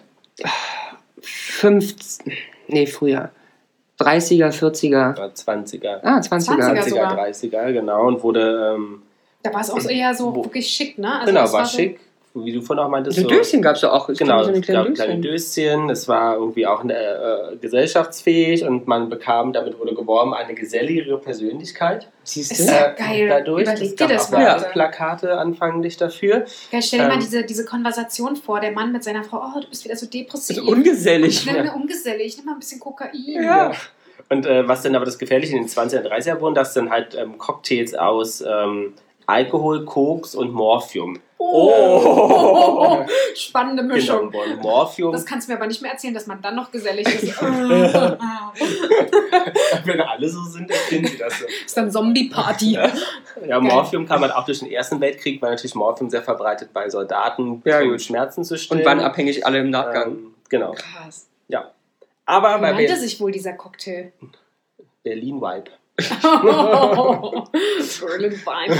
50, früher. 30er, 40er. War 20er. 20er. 20er. 20er, sogar. 30er, genau. Und wurde, Da war es auch so eher so Wo- wirklich schick, ne? Also genau, das war so- schick. Wie du vorhin auch meintest. So Döschen gab es ja auch. Ich Genau, kenn so eine es gab kleine kleine Döschen. Döschen, es war irgendwie auch gesellschaftsfähig und man bekam, damit wurde geworben, eine geselligere Persönlichkeit. Siehst Ist du? ja geil. Dadurch, Überleg es dir gab das auch mal. Werbeplakate anfänglich dafür. Geil, stell dir mal Ähm, diese Konversation vor, der Mann mit seiner Frau, oh, du bist wieder so depressiv. Also ungesellig. Nimm mir ungesellig, nimm mal ein bisschen Kokain. Ja. Und was dann aber das Gefährliche in den 20er und 30er wurden, dass dann halt Cocktails aus Alkohol, Koks und Morphium Oh. Spannende Mischung. genommen wurden. Morphium, Das kannst du mir aber nicht mehr erzählen, dass man dann noch gesellig ist. wenn alle so sind, dann finden sie das so. Ist dann Zombie-Party. Ja, Morphium kam halt auch durch den Ersten Weltkrieg, weil natürlich Morphium sehr verbreitet bei Soldaten, Ja, um gut. Schmerzen zu stillen. Und waren abhängig alle im Nachgang. Genau, Krass. ja. Aber Wie bei nannte sich wohl dieser Cocktail? Berlin-Vibe. Berlin Vibe.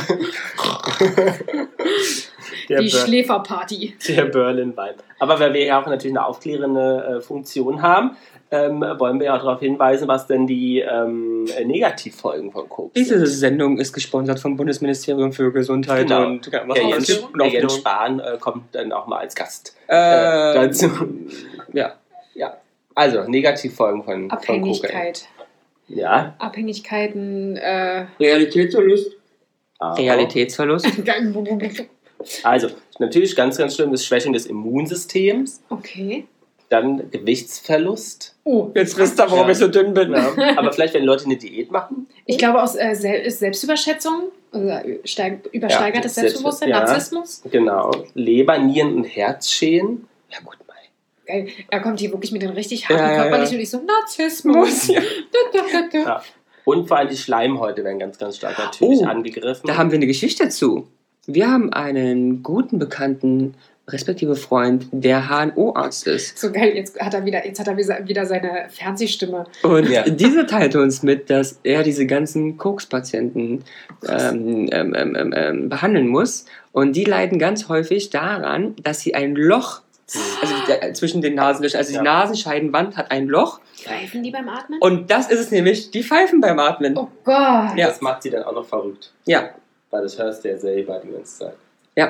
Der Die Schläferparty. Der Berlin-Vibe. Aber weil wir ja auch natürlich eine aufklärende Funktion haben, wollen wir ja auch darauf hinweisen, was denn die Negativfolgen von Koks Diese sind. Sendung ist gesponsert vom Bundesministerium für Gesundheit Genau. und Der Jens, und der Jens Aufklärung. Spahn kommt dann auch mal als Gast dazu. Ja. Ja. Also, Negativfolgen von Kokain. Abhängigkeit. Ja. Abhängigkeiten. Realitätsverlust. Aber- Realitätsverlust. Also, natürlich ganz, ganz schlimm ist Schwächung des Immunsystems, Okay. dann Gewichtsverlust. Oh, Jetzt wisst ihr, warum Ja. ich so dünn bin. Ja. Aber vielleicht, wenn Leute eine Diät machen. ich glaube, aus ist Selbstüberschätzung, also übersteigertes Ja, Selbstbewusstsein, ja. Narzissmus. Genau. Leber, Nieren und Herzschäden. Ja gut, mei. Geil. Er kommt hier wirklich mit den richtig harten Ja, ja, körperlichen ja. und ich so, Narzissmus. Ja. Ja. Und vor allem die Schleimhäute werden ganz, ganz stark natürlich Oh, angegriffen. Da haben wir eine Geschichte zu. Wir haben einen guten Bekannten, respektive Freund, der HNO-Arzt ist. So geil, jetzt hat er wieder seine Fernsehstimme. Und Ja. dieser teilte uns mit, dass er diese ganzen Koks-Patienten behandeln muss. Und die leiden ganz häufig daran, dass sie ein Loch, zwischen den Nasenlöchern, also Ja. die Nasenscheidenwand hat ein Loch. Pfeifen die beim Atmen? Und das ist es nämlich, die pfeifen beim Atmen. Oh Gott. Ja. Das macht sie dann auch noch verrückt. Ja, Weil das hörst du ja selber die ganze Zeit. ja.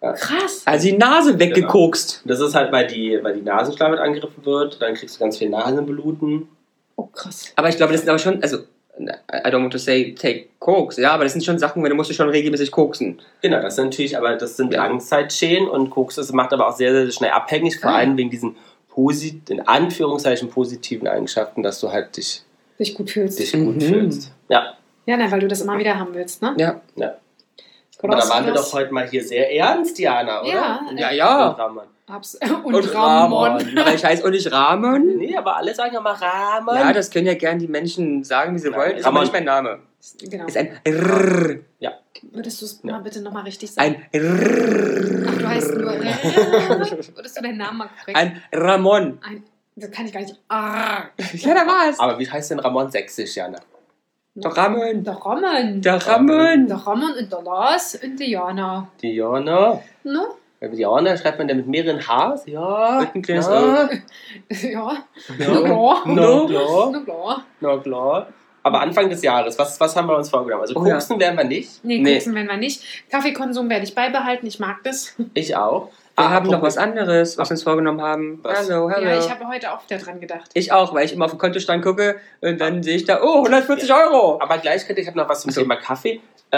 Krass. Also die Nase weggekokst. Das ist halt, weil die Nasenschleimhaut angegriffen wird, dann kriegst du ganz viel Nasenbluten. Oh, krass. Aber ich glaube, das sind aber schon, also, I don't want to say take Koks, ja, aber das sind schon Sachen, da musst du schon regelmäßig koksen. Genau, das sind natürlich, aber das sind Langzeitschäden und Koks, das macht aber auch sehr, sehr schnell abhängig, vor allem wegen diesen in Anführungszeichen positiven Eigenschaften, dass du halt dich gut fühlst. fühlst. Ja. Ja, nein, weil du das immer wieder haben willst, ne? Ja. Aber da waren wir doch heute mal hier sehr ernst, Diana, oder? Ja. Und Ramon. Und Ramon. Aber ich heiße auch nicht Ramon. Nee, aber alle sagen ja mal Ramon. Ja, das können ja gern die Menschen sagen, wie sie wollen. Ist aber nicht mein Name. Genau. Ist ein Rrrr. Ja. Würdest du es mal bitte nochmal richtig sagen? Ein Rrrr. Ach, du heißt nur... Würdest du deinen Namen mal korrekt... Ein Ramon. Das kann ich gar nicht... Ja, da war's. Aber wie heißt denn Ramon sächsisch, Jana? Der Ramon. Der Ramon. Der Ramon. Der Ramon und der Lars und die Jana. Diana. Ne? Diana schreibt man da mit mehreren Hs? Ja. Mit ein kleines ja. Ja. Ja. Na klar. Na klar. Na klar. Na klar. Aber Anfang des Jahres, was haben wir uns vorgenommen? Also koksen werden wir nicht. Nee, koksen werden wir nicht. Kaffeekonsum werde ich beibehalten, ich mag das. Ich auch. Wir haben noch was anderes, was wir uns vorgenommen haben. Was? Hallo. Ja, ich habe heute auch wieder dran gedacht. Ich auch, weil ich immer auf den Kontostand gucke und dann sehe ich da, 140 Euro. Aber gleich könnte ich habe noch was zum Thema Kaffee.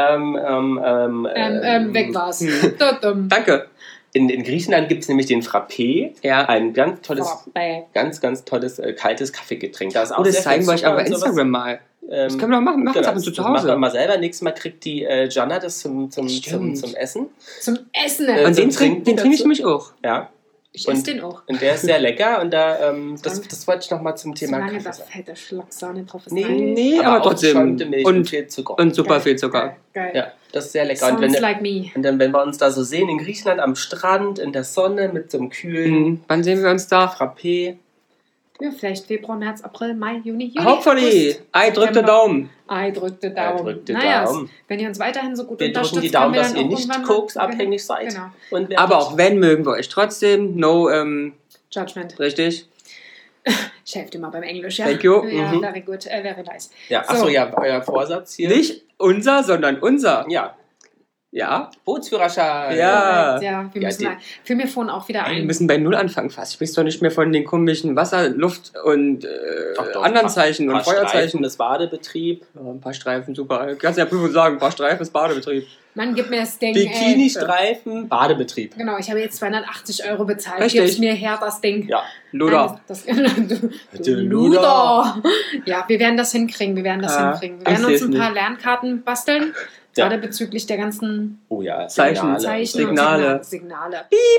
Weg war's. Danke. In Griechenland gibt es nämlich den Frappé, ein ganz tolles, Frappé. ganz tolles kaltes Kaffeegetränk. Da ist auch Das sehr zeigen viel wir euch Zucker aber bei und sowas. Instagram mal. Das können wir doch machen. Machen es ab und zu das machen wir Hause. mal selber. Nächstes Mal kriegt die Jana das zum Essen. Zum Essen. Und den Trinken trinke ich dazu. nämlich auch. Ja. Ich esse den auch. Und der ist sehr lecker und da, das wollte ich noch mal zum Thema Solange Kaffee da sagen. fette Schlagsahne drauf ist. Nee, aber auch trotzdem. geschäumte Milch und viel Zucker. Und super viel Zucker. Geil. Ja, das ist sehr lecker. Sounds like me. Und dann, wenn wir uns da so sehen in Griechenland am Strand, in der Sonne mit so einem kühlen Wann sehen wir uns da? Frappé. Ja, vielleicht Februar, März, April, Mai, Juni, Juli. Hopefully. Ei, drückt den Daumen. Ei, drückt den Daumen. drückt den naja, Daumen. wenn ihr uns weiterhin so gut Wir unterstützt, drücken die Daumen, können wir dass dann ihr auch nicht irgendwann mal- koksabhängig seid. Genau. Und wer Aber nicht- auch wenn, mögen wir euch trotzdem. No, Judgment. richtig. Ich helfe dir mal beim Englisch, ja? Thank you. Ja, Mhm. very good, very nice. Ja, So. achso, ja, euer Vorsatz hier. Nicht unser, sondern unser. Ja, Ja. Bootsführerschein. Ja. Ja, wir Ja, müssen die- mal. Fiel mir vorhin auch wieder Wir ein. müssen bei Null anfangen fast. Sprichst doch nicht mehr von den komischen Wasser-, Luft- und Doch, anderen Zeichen und Feuerzeichen. Streifen des Badebetrieb. Ja, ein paar Streifen, super. Kannst ja Prüfung sagen, ein paar Streifen ist Badebetrieb. Mann, gib mir das Ding. Bikini-Streifen, Badebetrieb. Genau, ich habe jetzt 280 € bezahlt. Richtig. Gib's mir her, das Ding. Ja. Luder. Nein, du Der Luder. Ja, wir werden das hinkriegen. Wir werden ich werden uns seh's ein paar nicht. Lernkarten basteln. Ja. Gerade bezüglich der ganzen Oh ja, Zeichen. Zeichen Signale. und Signale.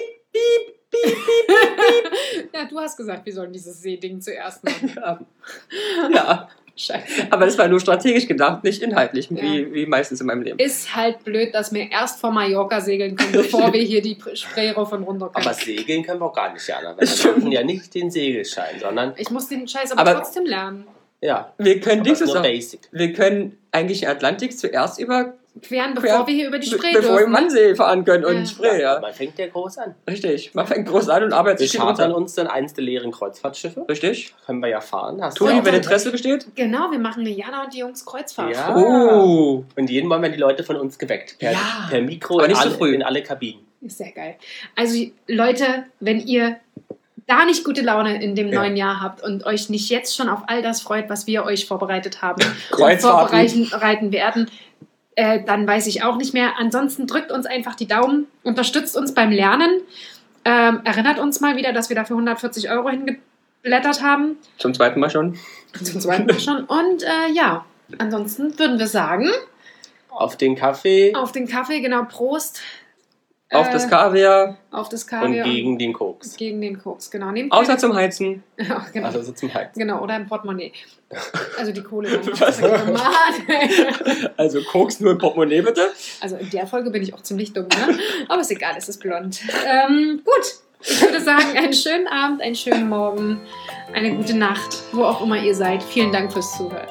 Ja, du hast gesagt, wir sollen dieses Seeding zuerst machen. Ja. Scheiße. Aber das war nur strategisch gedacht, nicht inhaltlich, Ja. wie meistens in meinem Leben. Ist halt blöd, dass wir erst vor Mallorca segeln können, bevor wir hier die Spree rauf und runter können. Aber segeln können wir auch gar nicht, Jana. Weil wir machen ja nicht den Segelschein, sondern, Ich muss den Scheiß aber trotzdem lernen. ja, Wir können aber Dings nur sagen. basic. Wir können eigentlich den Atlantik zuerst Queren, bevor wir hier über die Spree bevor wir dürfen. ne? Wannsee fahren können und Ja. Spree, ja. Man fängt ja groß an. Richtig. Man fängt groß an und arbeitet Wir sich chartern runter. uns dann eins der leeren Kreuzfahrtschiffe. Richtig. Können wir ja fahren. Hast Toni, du wenn auch Interesse besteht? Genau, wir machen eine Jana und die Jungs Kreuzfahrt. Ja. Oh. Und jeden Mal werden die Leute von uns geweckt. Per, Ja. per Mikro Aber in nicht so alle, früh. in alle Kabinen. Ist sehr geil. Also Leute, wenn ihr da nicht gute Laune in dem Ja. neuen Jahr habt und euch nicht jetzt schon auf all das freut, was wir euch vorbereitet haben und Kreuzfahrten. vorbereiten werden, dann weiß ich auch nicht mehr. Ansonsten drückt uns einfach die Daumen, unterstützt uns beim Lernen, erinnert uns mal wieder, dass wir dafür 140 € hingeblättert haben. Zum zweiten Mal schon. Zum zweiten Mal schon. Und ja, ansonsten würden wir sagen, Auf den Kaffee auf den Kaffee, genau, Prost. Auf das Kaviar, Auf das und Kaviar. gegen den Koks. Gegen den Koks, genau. Nehmt außer zum Heizen. Ja, genau. Also so zum Heizen. Genau, oder im Portemonnaie. Also die Kohle. Dann Was? Mann. Also Koks nur im Portemonnaie, bitte. Also in der Folge bin ich auch ziemlich dumm, ne? Aber ist egal, es ist blond. Gut, ich würde sagen, einen schönen Abend, einen schönen Morgen, eine gute Nacht, wo auch immer ihr seid. Vielen Dank fürs Zuhören.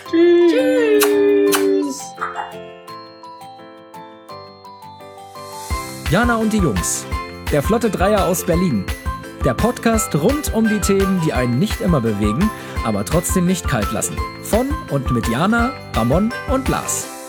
Tschüss. Jana und die Jungs. Der Flotte Dreier aus Berlin. Der Podcast rund um die Themen, die einen nicht immer bewegen, aber trotzdem nicht kalt lassen. Von und mit Jana, Ramon und Lars.